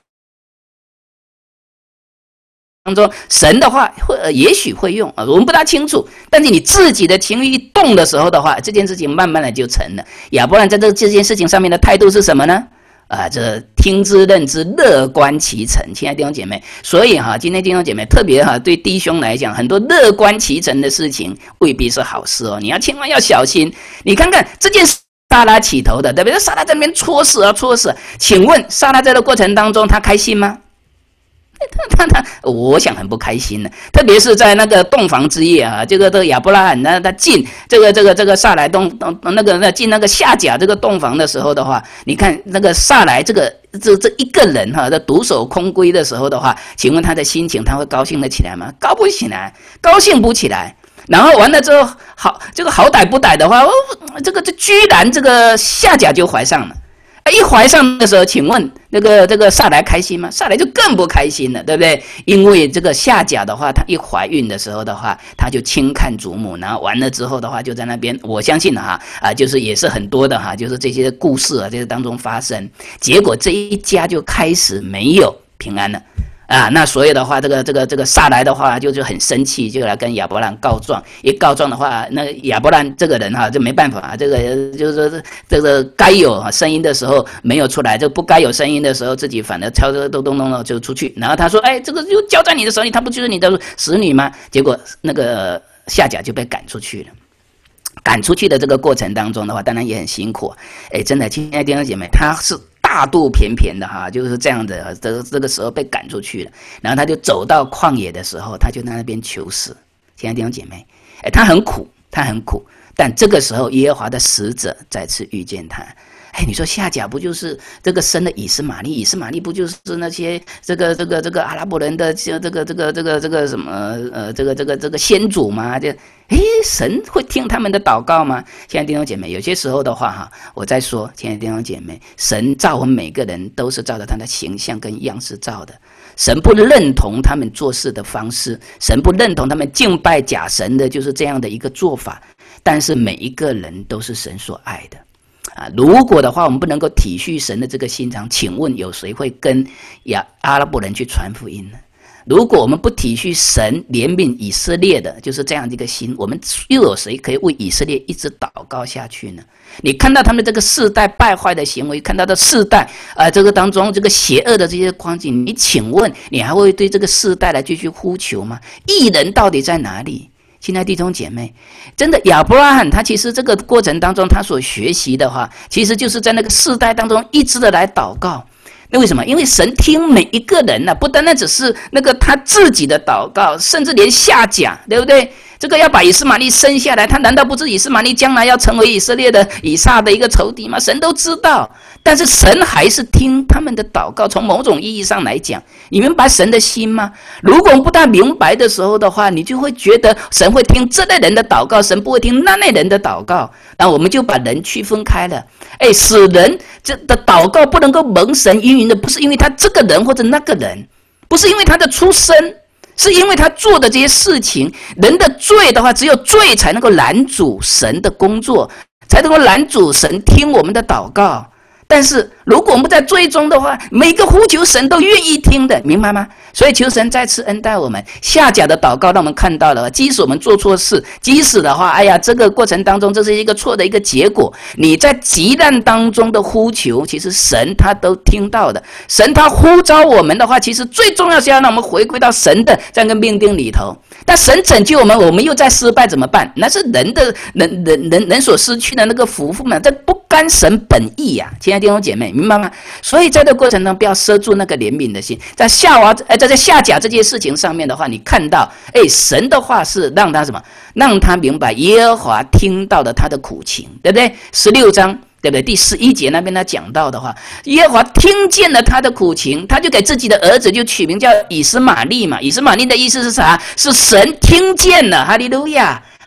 当中，神的话会、呃、也许会用啊，我们不大清楚。但是你自己的情绪一动的时候的话，这件事情慢慢的就成了。亚伯兰在这这件事情上面的态度是什么呢？啊，这听之任之，乐观其成。亲爱的弟兄姐妹，所以哈、啊，今天弟兄姐妹特别哈、啊，对弟兄来讲，很多乐观其成的事情未必是好事哦，你要千万要小心。你看看这件事。撒拉起头的，对不对？撒拉在那边戳死啊，戳死。请问撒拉在这个过程当中，他开心吗？他他他，我想很不开心的，特别是在那个洞房之夜啊，这个这个亚伯拉罕呢，他进这个这个这个撒来洞那个那进那个夏甲这个洞房的时候的话，你看那个撒来这个这这一个人哈、啊，他独守空闺的时候的话，请问他的心情他会高兴得起来吗？高不起来，高兴不起来。然后完了之后，好这个好歹不歹的话，哦，这个这居然这个夏甲就怀上了。一怀上的时候，请问那个这个撒来开心吗？撒来就更不开心了，对不对？因为这个夏甲的话，她一怀孕的时候的话，她就轻看祖母，然后完了之后的话，就在那边，我相信哈啊，就是也是很多的哈，就是这些故事啊，这个当中发生，结果这一家就开始没有平安了。啊，那所以的话，这个这个这个撒来的话就就很生气，就来跟亚伯兰告状。一告状的话，那亚伯兰这个人哈、啊，就没办法，这个就是说这个该有声音的时候没有出来，这不该有声音的时候，自己反而敲着咚咚咚的就出去。然后他说：“哎，这个就交在你的手里，他不就是你的使女吗？”结果那个夏甲就被赶出去了。赶出去的这个过程当中的话，当然也很辛苦。哎，真的，亲爱的弟兄姐妹，他是大肚便便的哈，就是这样的。这个这个时候被赶出去了，然后他就走到旷野的时候，他就在那边求死。亲爱的弟兄姐妹，哎，他很苦，他很苦。但这个时候，耶和华的使者再次遇见他。哎，你说夏甲不就是这个生的以斯玛利？以斯玛利不就是那些这个这个这个阿拉伯人的这个这个这个这个这个什么呃这个这个这个先祖吗？就哎，神会听他们的祷告吗？亲爱的弟兄姐妹，有些时候的话哈，我在说，亲爱的弟兄姐妹，神造我们每个人都是照着他的形象跟样式造的。神不认同他们做事的方式，神不认同他们敬拜假神的就是这样的一个做法。但是每一个人都是神所爱的。啊，如果的话，我们不能够体恤神的这个心肠，请问有谁会跟亚阿拉伯人去传福音呢？如果我们不体恤神怜悯以色列的，就是这样的一个心，我们又有谁可以为以色列一直祷告下去呢？你看到他们这个世代败坏的行为，看到的世代啊、呃，这个当中这个邪恶的这些光景，你请问你还会对这个世代来继续呼求吗？义人到底在哪里？亲爱的弟兄姐妹，真的亚伯拉罕他其实这个过程当中他所学习的话，其实就是在那个世代当中一直的来祷告。那为什么？因为神听每一个人呢、啊，不单单只是那个他自己的祷告，甚至连夏甲，对不对？这个要把以斯玛利生下来，他难道不知以斯玛利将来要成为以色列的以撒的一个仇敌吗？神都知道，但是神还是听他们的祷告。从某种意义上来讲，你明白神的心吗？如果不大明白的时候的话，你就会觉得神会听这类人的祷告，神不会听那类人的祷告。那我们就把人区分开了。哎，使人这的祷告不能够蒙神应允的，不是因为他这个人或者那个人，不是因为他的出身。是因为他做的这些事情，人的罪的话，只有罪才能够拦阻神的工作，才能够拦阻神听我们的祷告。但是如果我们在罪中的话，每个呼求神都愿意听的，明白吗？所以求神再次恩待我们。夏甲的祷告让我们看到了，即使我们做错事，即使的话，哎呀，这个过程当中这是一个错的一个结果，你在急难当中的呼求，其实神他都听到的。神他呼召我们的话，其实最重要是要让我们回归到神的这样一个命定里头。但神拯救我们，我们又在失败怎么办？那是人的人人人人所失去的那个福分嘛，这不干神本意呀、啊，亲爱的弟兄姐妹，明白吗？所以在这个过程中，不要遮住那个怜悯的心。在夏娃，呃，在夏甲这件事情上面的话，你看到，哎，神的话是让他什么？让他明白耶和华听到了他的苦情，对不对？十六章。对不对？第十一节那边他讲到的话，耶和华听见了他的苦情，他就给自己的儿子就取名叫以斯玛利嘛。以斯玛利的意思是啥？是神听见了，哈利路亚。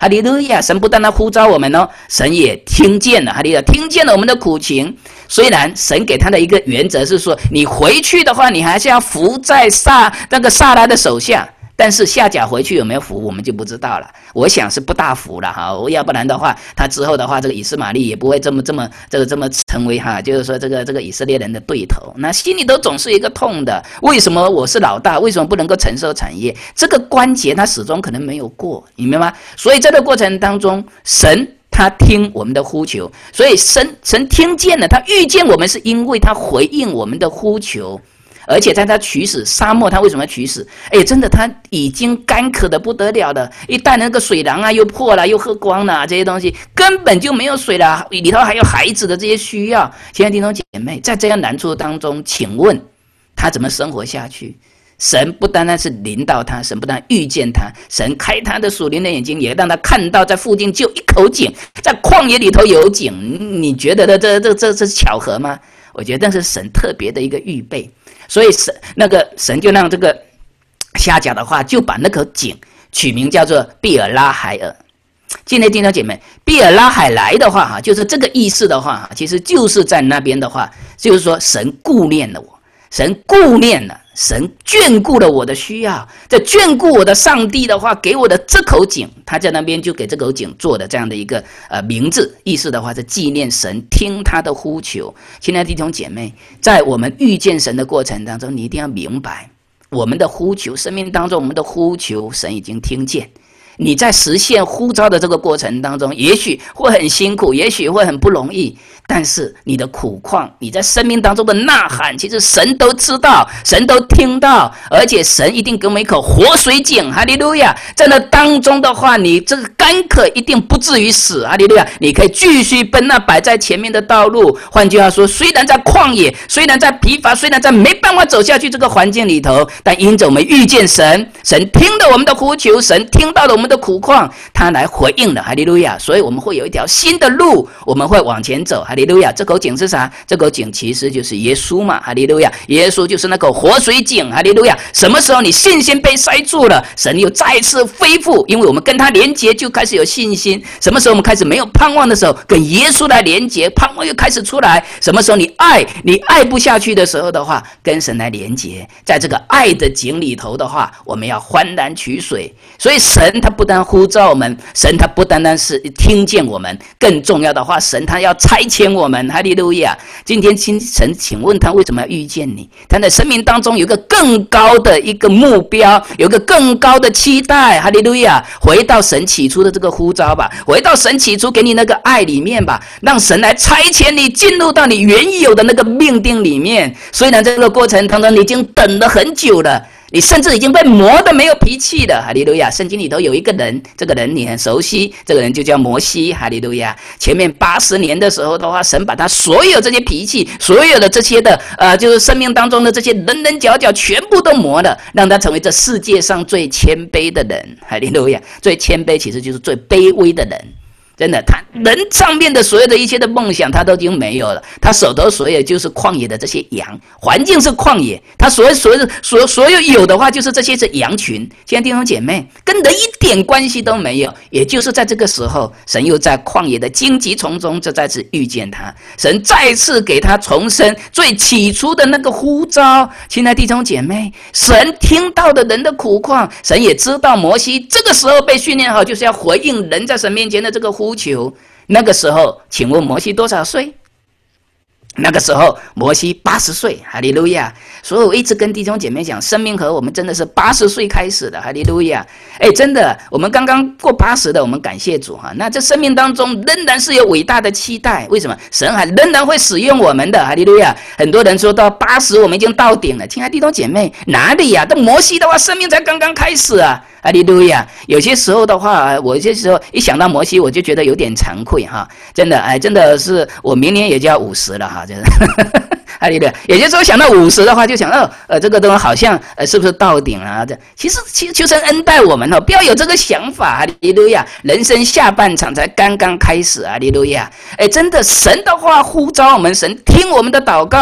哈利路亚！神不但他呼召我们哦，神也听见了，哈利路亚，听见了我们的苦情。虽然神给他的一个原则是说，你回去的话，你还是要服在撒那个撒拉的手下。但是夏甲回去有没有服，我们就不知道了。我想是不大服了哈，要不然的话，他之后的话，这个以斯玛利也不会这么这么这个这么成为哈，就是说这个这个以色列人的对头。那心里头总是一个痛的，为什么我是老大，为什么不能够承受产业？这个关节他始终可能没有过，你明白吗？所以在这个过程当中，神他听我们的呼求，所以神神听见了，他遇见我们是因为他回应我们的呼求。而且在他取死沙漠，他为什么取死？哎，真的他已经干渴的不得了了，一旦那个水囊啊又破了又喝光了、啊、这些东西根本就没有水了，里头还有孩子的这些需要。亲爱的弟兄姐妹，在这样难处当中，请问他怎么生活下去？神不单单是临到他，神不但遇见他，神开他的属灵的眼睛，也让他看到在附近就一口井，在旷野里头有井。你觉得这这这这这是巧合吗？我觉得这是神特别的一个预备。所以神那个神就让这个夏甲的话，就把那口井取名叫做毕尔拉海尔。今天弟兄姐妹，毕尔拉海来的话哈，就是这个意思的话，其实就是在那边的话，就是说神顾念了我，神顾念了，神眷顾了我的需要。这眷顾我的上帝的话，给我的这口井，他在那边就给这口井做的这样的一个呃名字，意思的话是纪念神听他的呼求。亲爱的弟兄姐妹，在我们遇见神的过程当中，你一定要明白，我们的呼求，生命当中我们的呼求，神已经听见。你在实现呼召的这个过程当中，也许会很辛苦，也许会很不容易，但是你的苦况，你在生命当中的呐喊，其实神都知道，神都听到，而且神一定给我们一口活水井，哈利路亚！在那当中的话，你这个干渴一定不至于死，哈利路亚！你可以继续奔那摆在前面的道路。换句话说，虽然在旷野，虽然在疲乏，虽然在没办法走下去这个环境里头，但因着我们遇见神，神听了我们的呼求，神听到了我们的苦况，他来回应了，哈利路亚！所以我们会有一条新的路，我们会往前走，哈利路亚！这口井是啥？这口井其实就是耶稣嘛，哈利路亚！耶稣就是那口活水井，哈利路亚！什么时候你信心被塞住了，神又再次恢复，因为我们跟他连结，就开始有信心。什么时候我们开始没有盼望的时候，跟耶稣来连结，盼望又开始出来。什么时候你爱你爱不下去的时候的话，跟神来连结，在这个爱的井里头的话，我们要欢然取水。所以神他不单呼召我们，神他不单单是听见我们，更重要的话，神他要差遣我们，哈利路亚！今天神请问他为什么要遇见你？他的生命当中有一个更高的一个目标，有一个更高的期待，哈利路亚！回到神起初的这个呼召吧，回到神起初给你那个爱里面吧，让神来差遣你进入到你原有的那个命定里面。虽然这个过程当中你已经等了很久了，你甚至已经被磨得没有脾气了，哈利路亚！圣经里头有一个人，这个人你很熟悉，这个人就叫摩西，哈利路亚！前面八十年的时候的话，神把他所有这些脾气，所有的这些的呃，就是生命当中的这些棱棱角角，全部都磨了，让他成为这世界上最谦卑的人，哈利路亚！最谦卑其实就是最卑微的人。真的，他人上面的所有的一切的梦想，他都已经没有了。他手头所有就是旷野的这些羊，环境是旷野，他所有所有所所有有的话，就是这些是羊群。现在弟兄姐妹，跟人一点关系都没有。也就是在这个时候，神又在旷野的荆棘丛中，就再次遇见他。神再次给他重生最起初的那个呼召。亲爱的弟兄姐妹，神听到的人的苦况，神也知道摩西这个时候被训练好，就是要回应人在神面前的这个呼召。呼求。那个时候请问摩西多少岁？那个时候摩西八十岁，哈利路亚！所以我一直跟弟兄姐妹讲，生命河我们真的是八十岁开始的，哈利路亚！哎，真的，我们刚刚过八十的，我们感谢主哈。那这生命当中仍然是有伟大的期待，为什么？神还仍然会使用我们的，哈利路亚！很多人说到八十我们已经到顶了，亲爱的弟兄姐妹，哪里呀、啊？这摩西的话，生命才刚刚开始啊！哈利路亚！有些时候的话，我有些时候一想到摩西，我就觉得有点惭愧哈。真的，哎，真的是我明年也就要五十了哈，真的。哈利路亚！有些时候想到五十的话，就想到呃，这个东西好像呃，是不是到顶啊？这其实其实求神恩待我们哦，不要有这个想法。哈利路亚！人生下半场才刚刚开始，哈利路亚！哎，真的，神的话呼召我们，神听我们的祷告。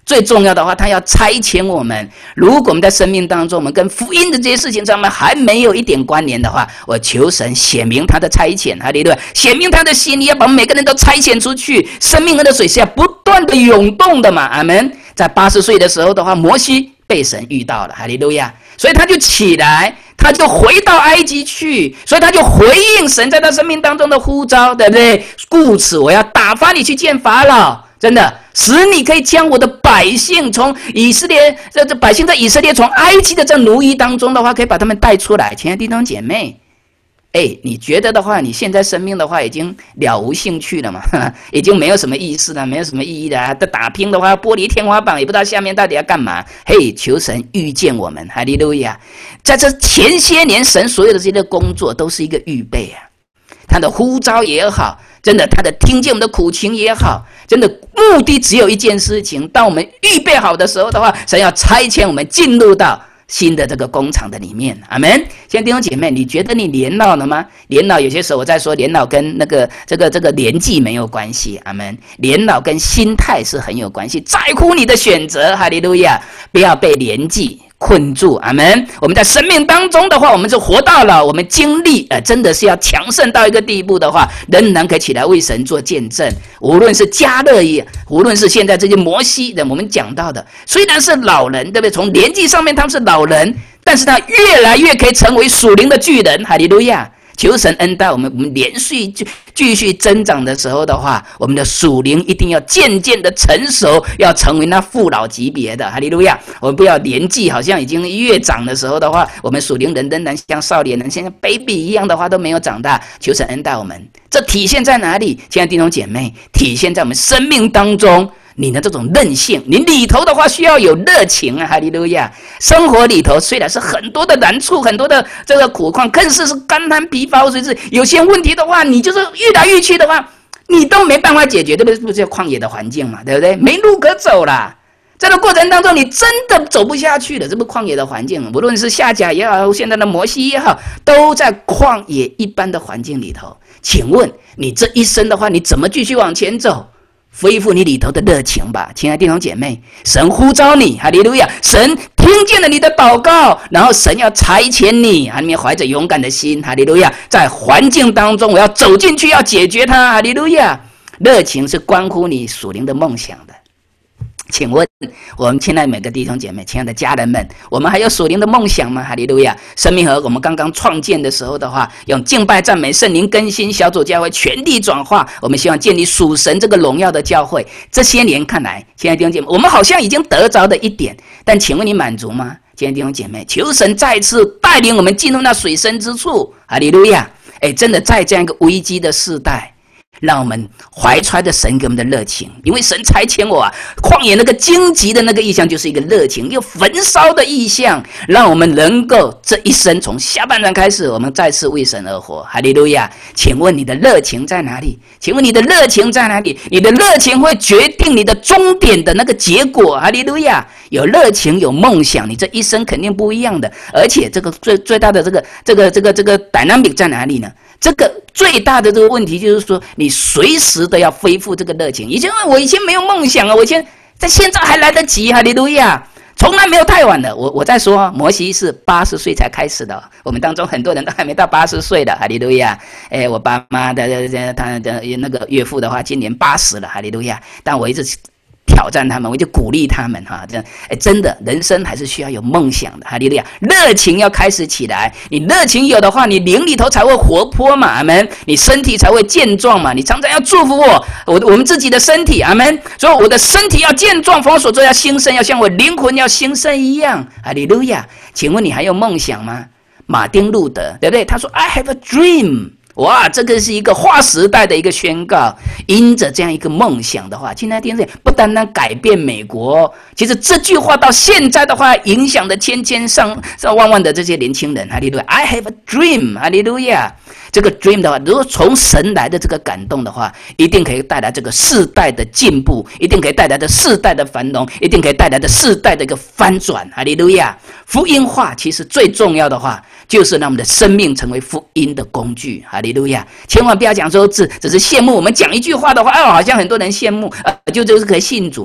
最重要的话，他要差遣我们。如果我们在生命当中，我们跟福音的这些事情上面还没有一点关联的话，我求神显明他的差遣，哈利路亚，显明他的心意，要把我们每个人都差遣出去。生命的水是要不断的涌动的嘛，阿们。在八十岁的时候的话，摩西被神遇到了，哈利路亚，所以他就起来，他就回到埃及去，所以他就回应神在他生命当中的呼召，对不对？故此我要打发你去见法老，真的使你可以将我的百姓从以色列这这百姓在以色列从埃及的这奴役当中的话，可以把他们带出来。亲爱的弟兄姐妹，哎，你觉得的话，你现在生命的话已经了无兴趣了嘛？已经没有什么意思了，没有什么意义了。啊、打拼的话，玻璃天花板也不知道下面到底要干嘛。嘿，求神遇见我们，哈利路亚！在这前些年，神所有的这些工作都是一个预备啊，他的呼召也好。真的，他的听见我们的苦情也好，真的目的只有一件事情：当我们预备好的时候的话，神要差遣我们进入到新的这个工厂的里面。阿们。现在弟兄姐妹，你觉得你年老了吗？年老有些时候我在说，年老跟那个这个这个年纪没有关系。阿们。年老跟心态是很有关系，在乎你的选择。哈利路亚！不要被年纪困住，阿们。我们在生命当中的话，我们就活到了，我们经历，呃，真的是要强盛到一个地步的话，仍然可以起来为神做见证。无论是迦勒也，无论是现在这些摩西的，我们讲到的，虽然是老人，对不对？从年纪上面他们是老人，但是他越来越可以成为属灵的巨人。哈利路亚！求神恩待我们，我们连续继续增长的时候的话，我们的属灵一定要渐渐的成熟，要成为那父老级别的。哈利路亚！我们不要年纪好像已经越长的时候的话，我们属灵人仍然像少年人，像 baby 一样的话都没有长大。求神恩待我们，这体现在哪里？亲爱的弟兄姐妹，体现在我们生命当中。你的这种韧性，你里头的话需要有热情啊！哈利路亚！生活里头虽然是很多的难处，很多的这个苦况，更是是肝胆疲乏，所以是有些问题的话，你就是越来越去的话，你都没办法解决，对不对？不是旷野的环境嘛，对不对？没路可走啦。在这过程当中，你真的走不下去了。这不旷野的环境，无论是夏甲也好，现在的摩西也好，都在旷野一般的环境里头。请问你这一生的话，你怎么继续往前走？恢复你里头的热情吧，亲爱的弟兄姐妹，神呼召你，哈利路亚！神听见了你的祷告，然后神要差遣你，啊，你怀着勇敢的心，哈利路亚！在环境当中，我要走进去，要解决它，哈利路亚！热情是关乎你属灵的梦想的。请问我们亲爱的每个弟兄姐妹，亲爱的家人们，我们还有属灵的梦想吗？哈利路亚！生命河我们刚刚创建的时候的话，用敬拜赞美圣灵更新小组教会全地转化，我们希望建立属神这个荣耀的教会。这些年看来，亲爱的弟兄姐妹，我们好像已经得着的一点，但请问你满足吗？亲爱的弟兄姐妹，求神再次带领我们进入那水深之处。哈利路亚！哎，真的在这样一个危机的世代，让我们怀揣着神给我们的热情，因为神差遣我啊，旷野那个荆棘的那个意象就是一个热情，一个焚烧的意象，让我们能够这一生从下半场开始，我们再次为神而活。哈利路亚！请问你的热情在哪里？请问你的热情在哪里？你的热情会决定你的终点的那个结果。哈利路亚！有热情，有梦想，你这一生肯定不一样的。而且这个最最大的这个这个这个这个 dynamic 在哪里呢？这个最大的这个问题就是说，你随时都要恢复这个热情。以前我以前没有梦想啊，我以前在现在还来得及，哈利路亚，从来没有太晚的。我我在说，摩西是八十岁才开始的，我们当中很多人都还没到八十岁的，哈利路亚。哎，我爸妈的他的那个岳父的话，今年八十了，哈利路亚。但我一直挑战他们，我就鼓励他们哈，这样哎，真的，人生还是需要有梦想的，哈利路亚，热情要开始起来。你热情有的话，你灵里头才会活泼嘛，阿们。你身体才会健壮嘛。你常常要祝福我，我我们自己的身体，阿们。所以我的身体要健壮，奉我所做要兴盛，要像我灵魂要兴盛一样，哈利路亚。请问你还有梦想吗？马丁路德，对不对？他说 I have a dream。哇，这个是一个划时代的一个宣告。因着这样一个梦想的话，今天电视不单单改变美国，其实这句话到现在的话，影响的千千上上万万的这些年轻人。哈利路亚 ，I have a dream， 哈利路亚。这个 dream 的话，如果从神来的这个感动的话，一定可以带来这个世代的进步，一定可以带来的世代的繁荣，一定可以带来的世代的一个翻转。哈利路亚！福音化其实最重要的话，就是让我们的生命成为福音的工具。哈利路亚！千万不要讲说只只是羡慕我们讲一句话的话，哦，好像很多人羡慕，呃，就就是可以信主。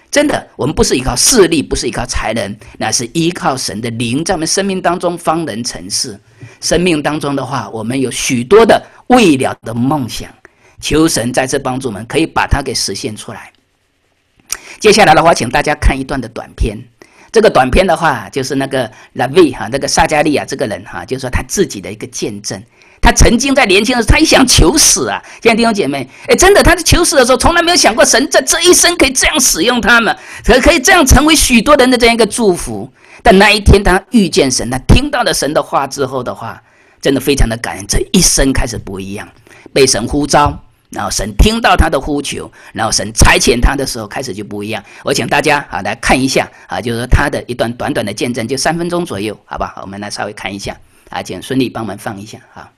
真的，我们不是依靠势力，不是依靠才能，那是依靠神的灵，在我们生命当中方能成事。生命当中的话，我们有许多的未了的梦想，求神在这帮助我们，可以把它给实现出来。接下来的话，请大家看一段的短片。这个短片的话，就是那个拉维哈，那个撒加利亚这个人哈，就是说他自己的一个见证。他曾经在年轻的时候，他一想求死啊！现在弟兄姐妹，哎，真的，他在求死的时候，从来没有想过神在这一生可以这样使用他们，可可以这样成为许多人的这样一个祝福。但那一天，他遇见神，他听到了神的话之后的话，真的非常的感恩，这一生开始不一样，被神呼召。然后神听到他的呼求，然后神差遣他的时候开始就不一样。我请大家啊来看一下啊，就是说他的一段短短的见证，就三分钟左右，好吧？好，我们来稍微看一下啊，请孙俪帮我们放一下啊。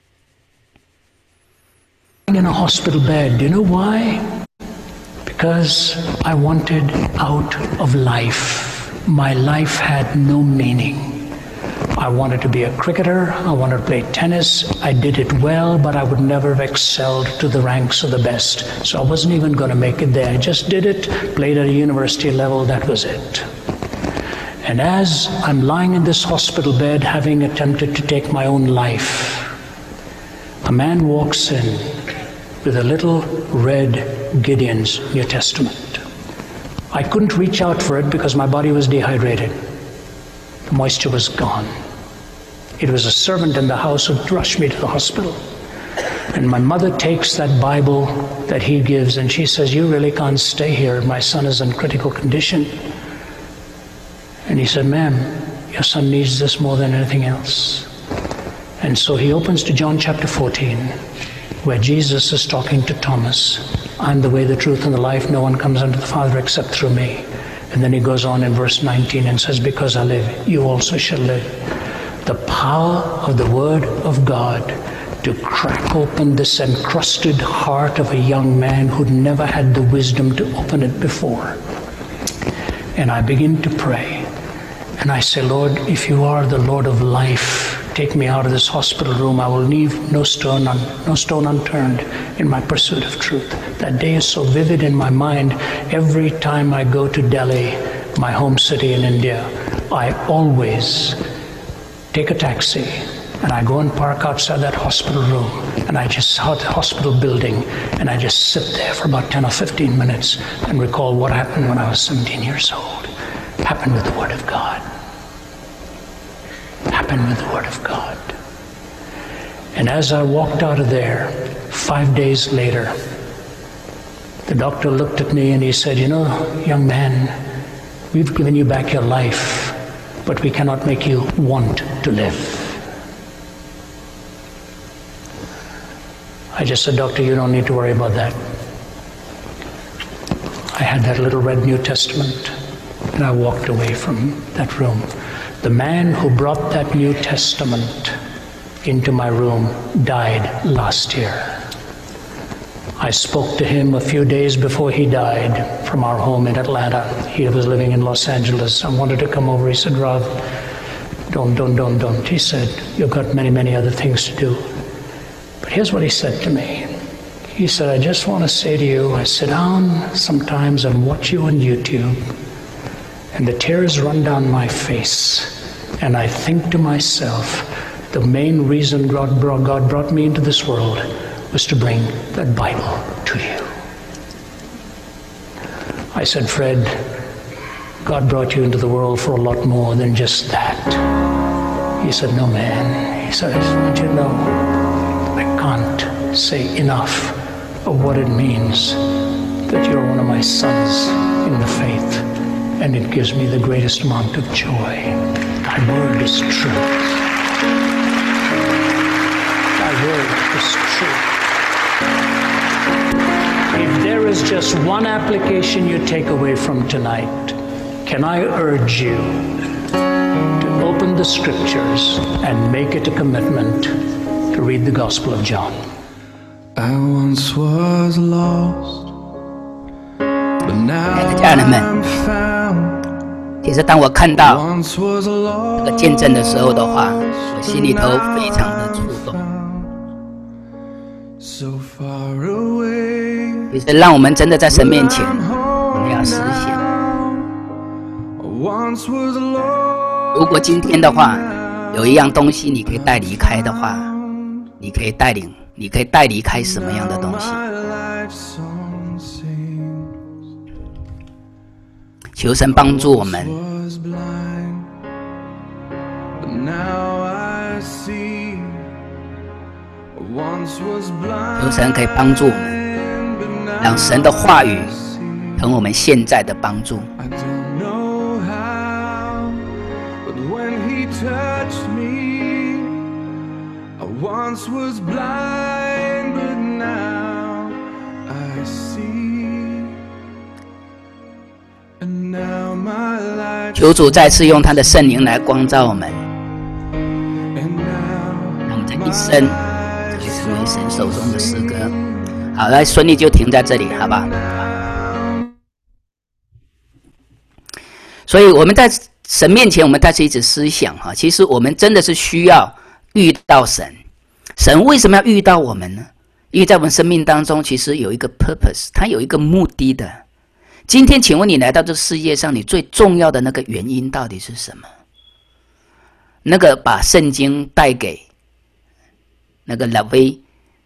In a hospital bed, do you know why? Because I wanted out of life. My life had no meaning.I wanted to be a cricketer, I wanted to play tennis, I did it well, but I would never have excelled to the ranks of the best. So I wasn't even going to make it there. I just did it, played at a university level, that was it. And as I'm lying in this hospital bed, having attempted to take my own life, a man walks in with a little red Gideon's New Testament. I couldn't reach out for it because my body was dehydrated.The moisture was gone. It was a servant in the house who rushed me to the hospital. And my mother takes that Bible that he gives and she says, you really can't stay here. My son is in critical condition. And he said, ma'am, your son needs this more than anything else. And so he opens to John chapter fourteen, where Jesus is talking to Thomas. I'm the way, the truth, and the life. No one comes unto the Father except through me.And then he goes on in verse nineteen and says, because I live, you also shall live. The power of the word of God to crack open this encrusted heart of a young man who'd never had the wisdom to open it before. And I begin to pray. And I say, Lord, if you are the Lord of life, take me out of this hospital room. I will leave no stone, un, no stone unturned in my pursuit of truth. That day is so vivid in my mind. Every time I go to Delhi, my home city in India, I always take a taxi and I go and park outside that hospital room and I just saw the hospital building and I just sit there for about ten or fifteen minutes and recall what happened when I was seventeen years old. Happened with the Word of God.Happened with the Word of God. And as I walked out of there, five days later, the doctor looked at me and he said, you know, young man, we've given you back your life, but we cannot make you want to live. I just said, doctor, you don't need to worry about that. I had that little red New Testament and I walked away from that room.The man who brought that New Testament into my room died last year. I spoke to him a few days before he died from our home in Atlanta. He was living in Los Angeles. I wanted to come over. He said, Rob, don't, don't, don't, don't. He said, you've got many, many other things to do. But here's what he said to me. He said, I just want to say to you, I sit down sometimes and watch you on YouTube.And the tears run down my face, and I think to myself, the main reason God brought, God brought me into this world was to bring that Bible to you. I said, Fred, God brought you into the world for a lot more than just that. He said, no, man. He said, I just want you to know, I can't say enough of what it means that you're one of my sons in the faith.And it gives me the greatest amount of joy. Thy word is true. Thy word is true. If there is just one application you take away from tonight, can I urge you to open the scriptures and make it a commitment to read the Gospel of John. I once was lost. 家人们，其实当我看到这个见证的时候的话，我心里头非常的触动。其实让我们真的在神面前，我们要思想如果今天的话，有一样东西你可以带离开的话，你可以带领，你可以带离开什么样的东西？求神帮助我们。求神可以帮助我们，让神的话语成我们现在的帮助。求主再次用他的圣灵来光照我们，让我们这一生就成为神手中的诗歌。好，来顺利就停在这里，好吧？所以我们在神面前，我们带着一直思想哈，其实我们真的是需要遇到神。神为什么要遇到我们呢？因为在我们生命当中，其实有一个 purpose， 它有一个目的的。今天，请问你来到这世界上，你最重要的那个原因到底是什么？那个把圣经带给那个拉威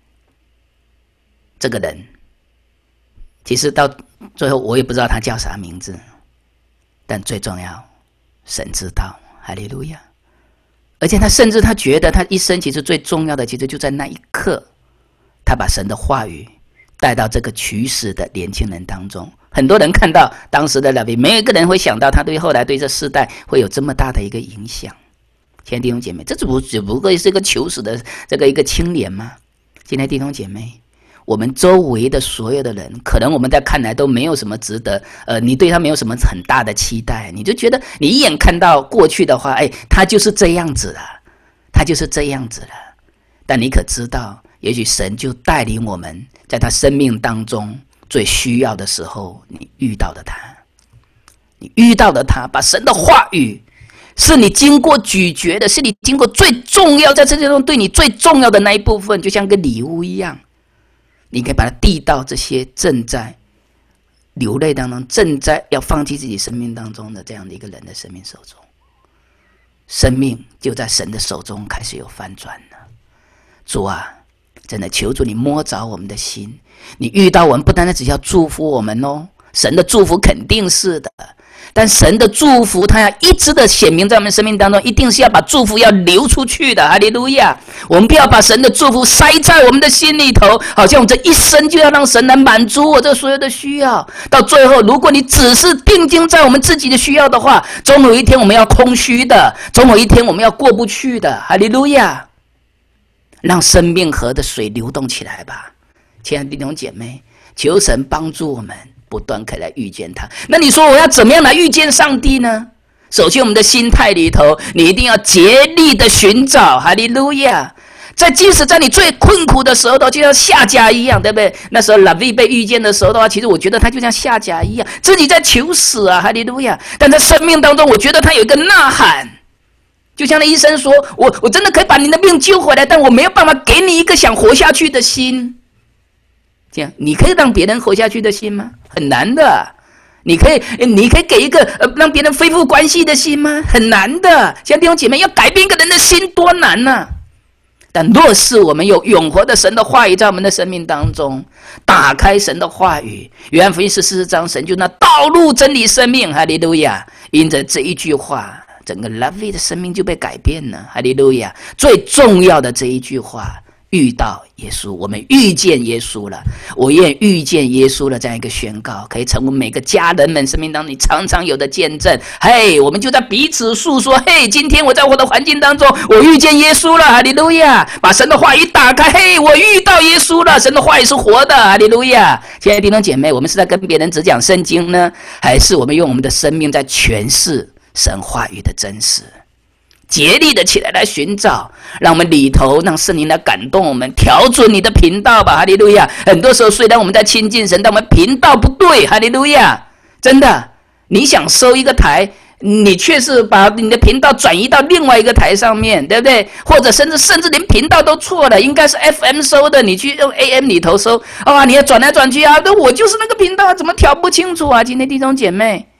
这个人，其实到最后我也不知道他叫啥名字，但最重要，神知道，哈利路亚！而且他甚至他觉得他一生其实最重要的，其实就在那一刻，他把神的话语带到这个取死的年轻人当中。很多人看到当时的拉比，没有一个人会想到他对后来对这世代会有这么大的一个影响。亲爱的弟兄姐妹，这只不只不过是一个求死的这个一个青年吗？亲爱的弟兄姐妹，我们周围的所有的人，可能我们在看来都没有什么值得，呃，你对他没有什么很大的期待，你就觉得你一眼看到过去的话，哎，他就是这样子了，他就是这样子了。但你可知道，也许神就带领我们，在他生命当中最需要的时候，你遇到了他，你遇到了他，把神的话语是你经过咀嚼的，是你经过最重要，在这当中对你最重要的那一部分，就像个礼物一样，你可以把它递到这些正在流泪当中，正在要放弃自己生命当中的这样的一个人的生命手中，生命就在神的手中开始有翻转了。主啊，真的求主你摸着我们的心，你遇到我们不单单只要祝福我们哦，神的祝福肯定是的，但神的祝福他要一直的显明在我们生命当中，一定是要把祝福要流出去的，哈利路亚！我们不要把神的祝福塞在我们的心里头，好像我这一生就要让神来满足我这所有的需要，到最后如果你只是定睛在我们自己的需要的话，总有一天我们要空虚的，总有一天我们要过不去的，哈利路亚！让生命河的水流动起来吧，亲爱的弟兄姐妹，求神帮助我们不断可以来遇见他。那你说我要怎么样来遇见上帝呢？首先我们的心态里头，你一定要竭力的寻找，哈利路亚！在即使在你最困苦的时候，就像夏甲一样，对不对？那时候拉比被遇见的时候的话，其实我觉得他就像夏甲一样，自己在求死啊，哈利路亚！但在生命当中，我觉得他有一个呐喊。就像那医生说，我我真的可以把你的命救回来，但我没有办法给你一个想活下去的心。这样，你可以让别人活下去的心吗？很难的。你可以，你可以给一个呃让别人恢复关系的心吗？很难的。像弟兄姐妹，要改变一个人的心多难啊！但若是我们有永活的神的话语在我们的生命当中，打开神的话语，约翰福音十四章，神就那道路、真理、生命，哈利路亚！因着这一句话，整个 Lovey 的生命就被改变了，哈利路亚！最重要的这一句话，遇到耶稣，我们遇见耶稣了，我愿遇见耶稣了，这样一个宣告，可以成为每个家人们生命当中你常常有的见证。嘿，我们就在彼此诉说，嘿，今天我在我的环境当中，我遇见耶稣了，哈利路亚！把神的话语打开，嘿，我遇到耶稣了，神的话语是活的，哈利路亚！亲爱的弟兄姐妹，我们是在跟别人只讲圣经呢，还是我们用我们的生命在诠释神话语的真实？竭力的起来来寻找，让我们里头让圣灵来感动我们，调准你的频道吧，哈利路亚！很多时候虽然我们在亲近神，但我们频道不对，哈利路亚！真的，你想收一个台，你却是把你的频道转移到另外一个台上面，对不对？或者甚至甚至连频道都错了，应该是 F M 收的，你去用 A M 里头收啊，你要转来转去啊，那我就是那个频道，怎么调不清楚啊？今天弟兄姐妹，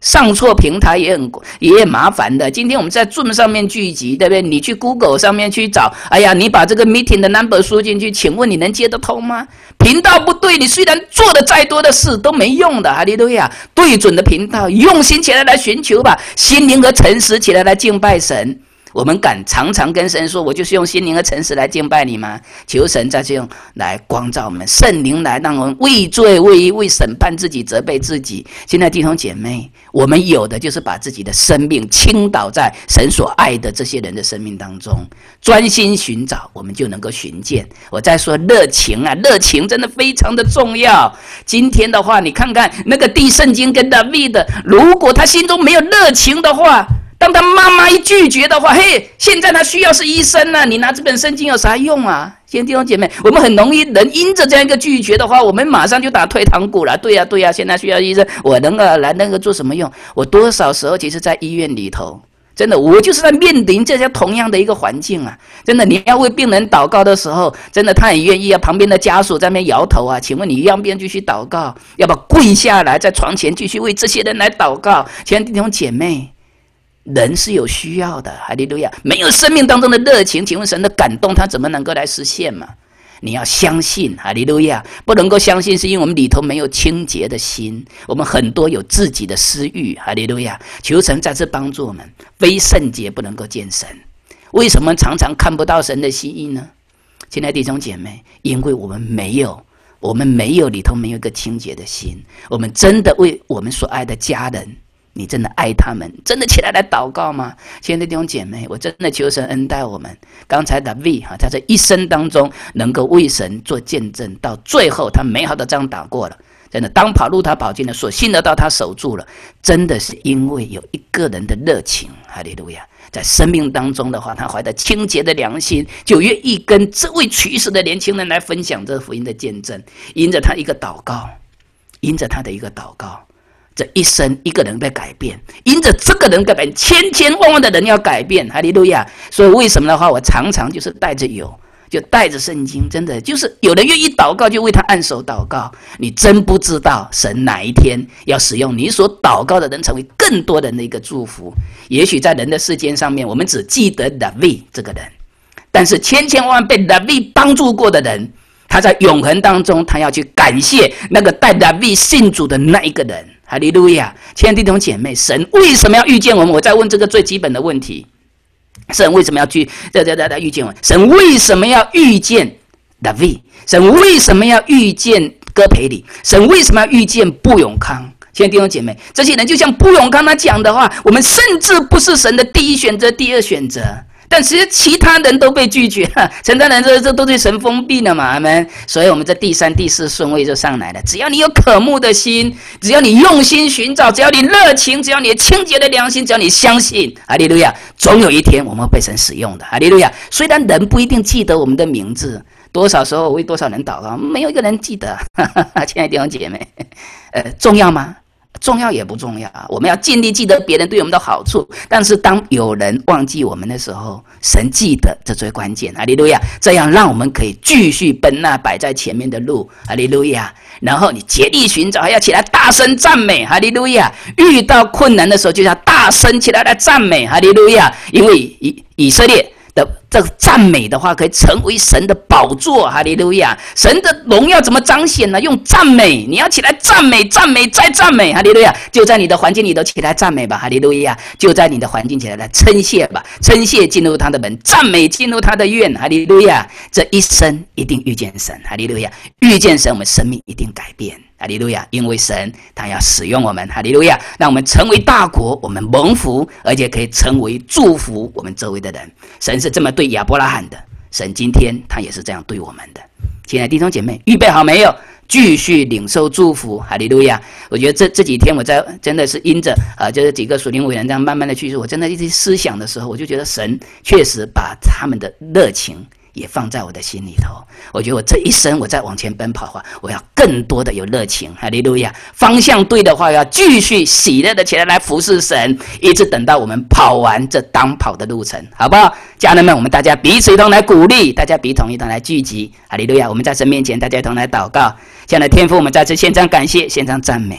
上错平台也很也很麻烦的。今天我们在 Zoom 上面聚集，对不对？你去 Google 上面去找，哎呀，你把这个 meeting 的 number 输进去，请问你能接得通吗？频道不对，你虽然做了再多的事都没用的。哈利路亚！对准的频道，用心起来来寻求吧，心灵和诚实起来来敬拜神。我们敢常常跟神说，我就是用心灵和诚实来敬拜你吗？求神在这样来光照我们，圣灵来让我们为罪为义为审判自己责备自己。现在弟兄姐妹，我们有的就是把自己的生命倾倒在神所爱的这些人的生命当中，专心寻找，我们就能够寻见。我再说热情啊，热情真的非常的重要。今天的话，你看看那个弟圣经跟大卫的，如果他心中没有热情的话，当他妈妈一拒绝的话，嘿，现在他需要是医生啊，你拿这本圣经有啥用啊？现在弟兄姐妹，我们很容易人因着这样一个拒绝的话，我们马上就打退堂鼓了。对呀、啊，对呀、啊，现在需要医生，我能够来那个做什么用？我多少时候其实在医院里头，真的，我就是在面临这样同样的一个环境啊。真的，你要为病人祷告的时候，真的他很愿意啊。旁边的家属在那边摇头啊，请问你要不要继续祷告？要不要跪下来在床前继续为这些人来祷告？亲爱的弟兄姐妹。人是有需要的，哈利路亚！没有生命当中的热情，请问神的感动他怎么能够来实现嘛？你要相信，哈利路亚！不能够相信，是因为我们里头没有清洁的心，我们很多有自己的私欲，哈利路亚！求神再次帮助我们，非圣洁不能够见神。为什么常常看不到神的心意呢？亲爱的弟兄姐妹，因为我们没有，我们没有里头没有一个清洁的心，我们真的为我们所爱的家人。你真的爱他们，真的起来来祷告吗？亲爱的弟兄姐妹，我真的求神恩待我们。刚才的 V 哈，他在一生当中能够为神做见证，到最后他美好的仗打过了。真的，当跑路他跑进了，所信得到他守住了，真的是因为有一个人的热情。哈利路亚！在生命当中的话，他怀着清洁的良心，就愿意跟这位取死的年轻人来分享这福音的见证。因着他一个祷告，因着他的一个祷告。这一生一个人被改变，因着这个人改变，千千万万的人要改变，哈利路亚！所以为什么的话，我常常就是带着油，就带着圣经，真的就是有人愿意祷告，就为他按手祷告。你真不知道神哪一天要使用你所祷告的人，成为更多人的一个祝福。也许在人的世间上面，我们只记得大卫这个人，但是千千万万被大卫帮助过的人，他在永恒当中，他要去感谢那个带大卫信主的那一个人。哈利路亚！亲爱的弟兄姐妹，神为什么要遇见我们？我再问这个最基本的问题：神为什么要去这这这遇见我们？神为什么要遇见大卫？神为什么要遇见哥培里？神为什么要遇见布永康？亲爱的弟兄姐妹，这些人就像布永康他讲的话，我们甚至不是神的第一选择、第二选择。但其实其他人都被拒绝了，其他人这这都对神封闭了嘛，阿们。所以我们这第三、第四顺位就上来了。只要你有渴慕的心，只要你用心寻找，只要你热情，只要你清洁的良心，只要你相信，哈利路亚，总有一天我们会被神使用的，哈利路亚。虽然人不一定记得我们的名字，多少时候我为多少人祷告，没有一个人记得，哈哈哈，亲爱的弟兄姐妹，呃，重要吗？重要也不重要，我们要尽力记得别人对我们的好处，但是当有人忘记我们的时候，神记得，这最关键，哈利路亚！这样让我们可以继续奔那摆在前面的路，哈利路亚！然后你竭力寻找，还要起来大声赞美，哈利路亚！遇到困难的时候，就要大声起来来赞美，哈利路亚！因为以以色列的这个赞美的话，可以成为神的宝座，哈利路亚！神的荣耀怎么彰显呢？用赞美，你要起来赞美，赞美再赞美，哈利路亚！就在你的环境里头起来赞美吧，哈利路亚！就在你的环境起来来称谢吧，称谢进入他的门，赞美进入他的院，哈利路亚！这一生一定遇见神，哈利路亚！遇见神，我们生命一定改变。哈利路亚！因为神他要使用我们，哈利路亚，让我们成为大国，我们蒙福，而且可以成为祝福我们周围的人。神是这么对亚伯拉罕的，神今天他也是这样对我们的。亲爱的弟兄姐妹，预备好没有？继续领受祝福，哈利路亚！我觉得这这几天我在真的是因着啊，就是几个属灵委员这样慢慢的去，我真的一直思想的时候，我就觉得神确实把他们的热情也放在我的心里头。我觉得我这一生我在往前奔跑的话，我要更多的有热情，哈利路亚！方向对的话，要继续喜乐的起来来服侍神，一直等到我们跑完这当跑的路程，好不好？家人们，我们大家彼此一同来鼓励，大家彼此一同来聚集，哈利路亚！我们在神面前，大家一同来祷告。这样的天父，我们再次献上感谢，献上赞美。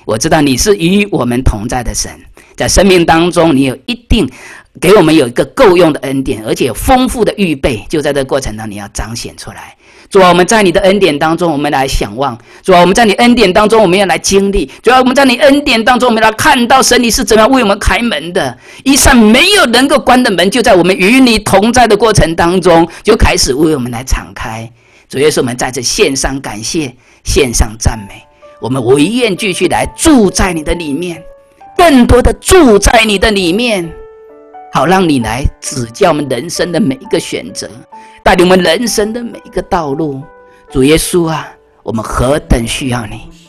我知道你是与我们同在的神，在生命当中你有一定给我们有一个够用的恩典，而且有丰富的预备，就在这个过程当中你要彰显出来。主啊，我们在你的恩典当中我们来想望，主啊，我们在你恩典当中我们要来经历，主啊，我们在你恩典当中我们来看到神你是怎么样为我们开门的，一扇没有能够关的门就在我们与你同在的过程当中就开始为我们来敞开。主耶稣，我们在这献上感谢，献上赞美，我们唯愿继续来住在你的里面，更多的住在你的里面，好让你来指教我们人生的每一个选择，带领我们人生的每一个道路。主耶稣啊，我们何等需要你。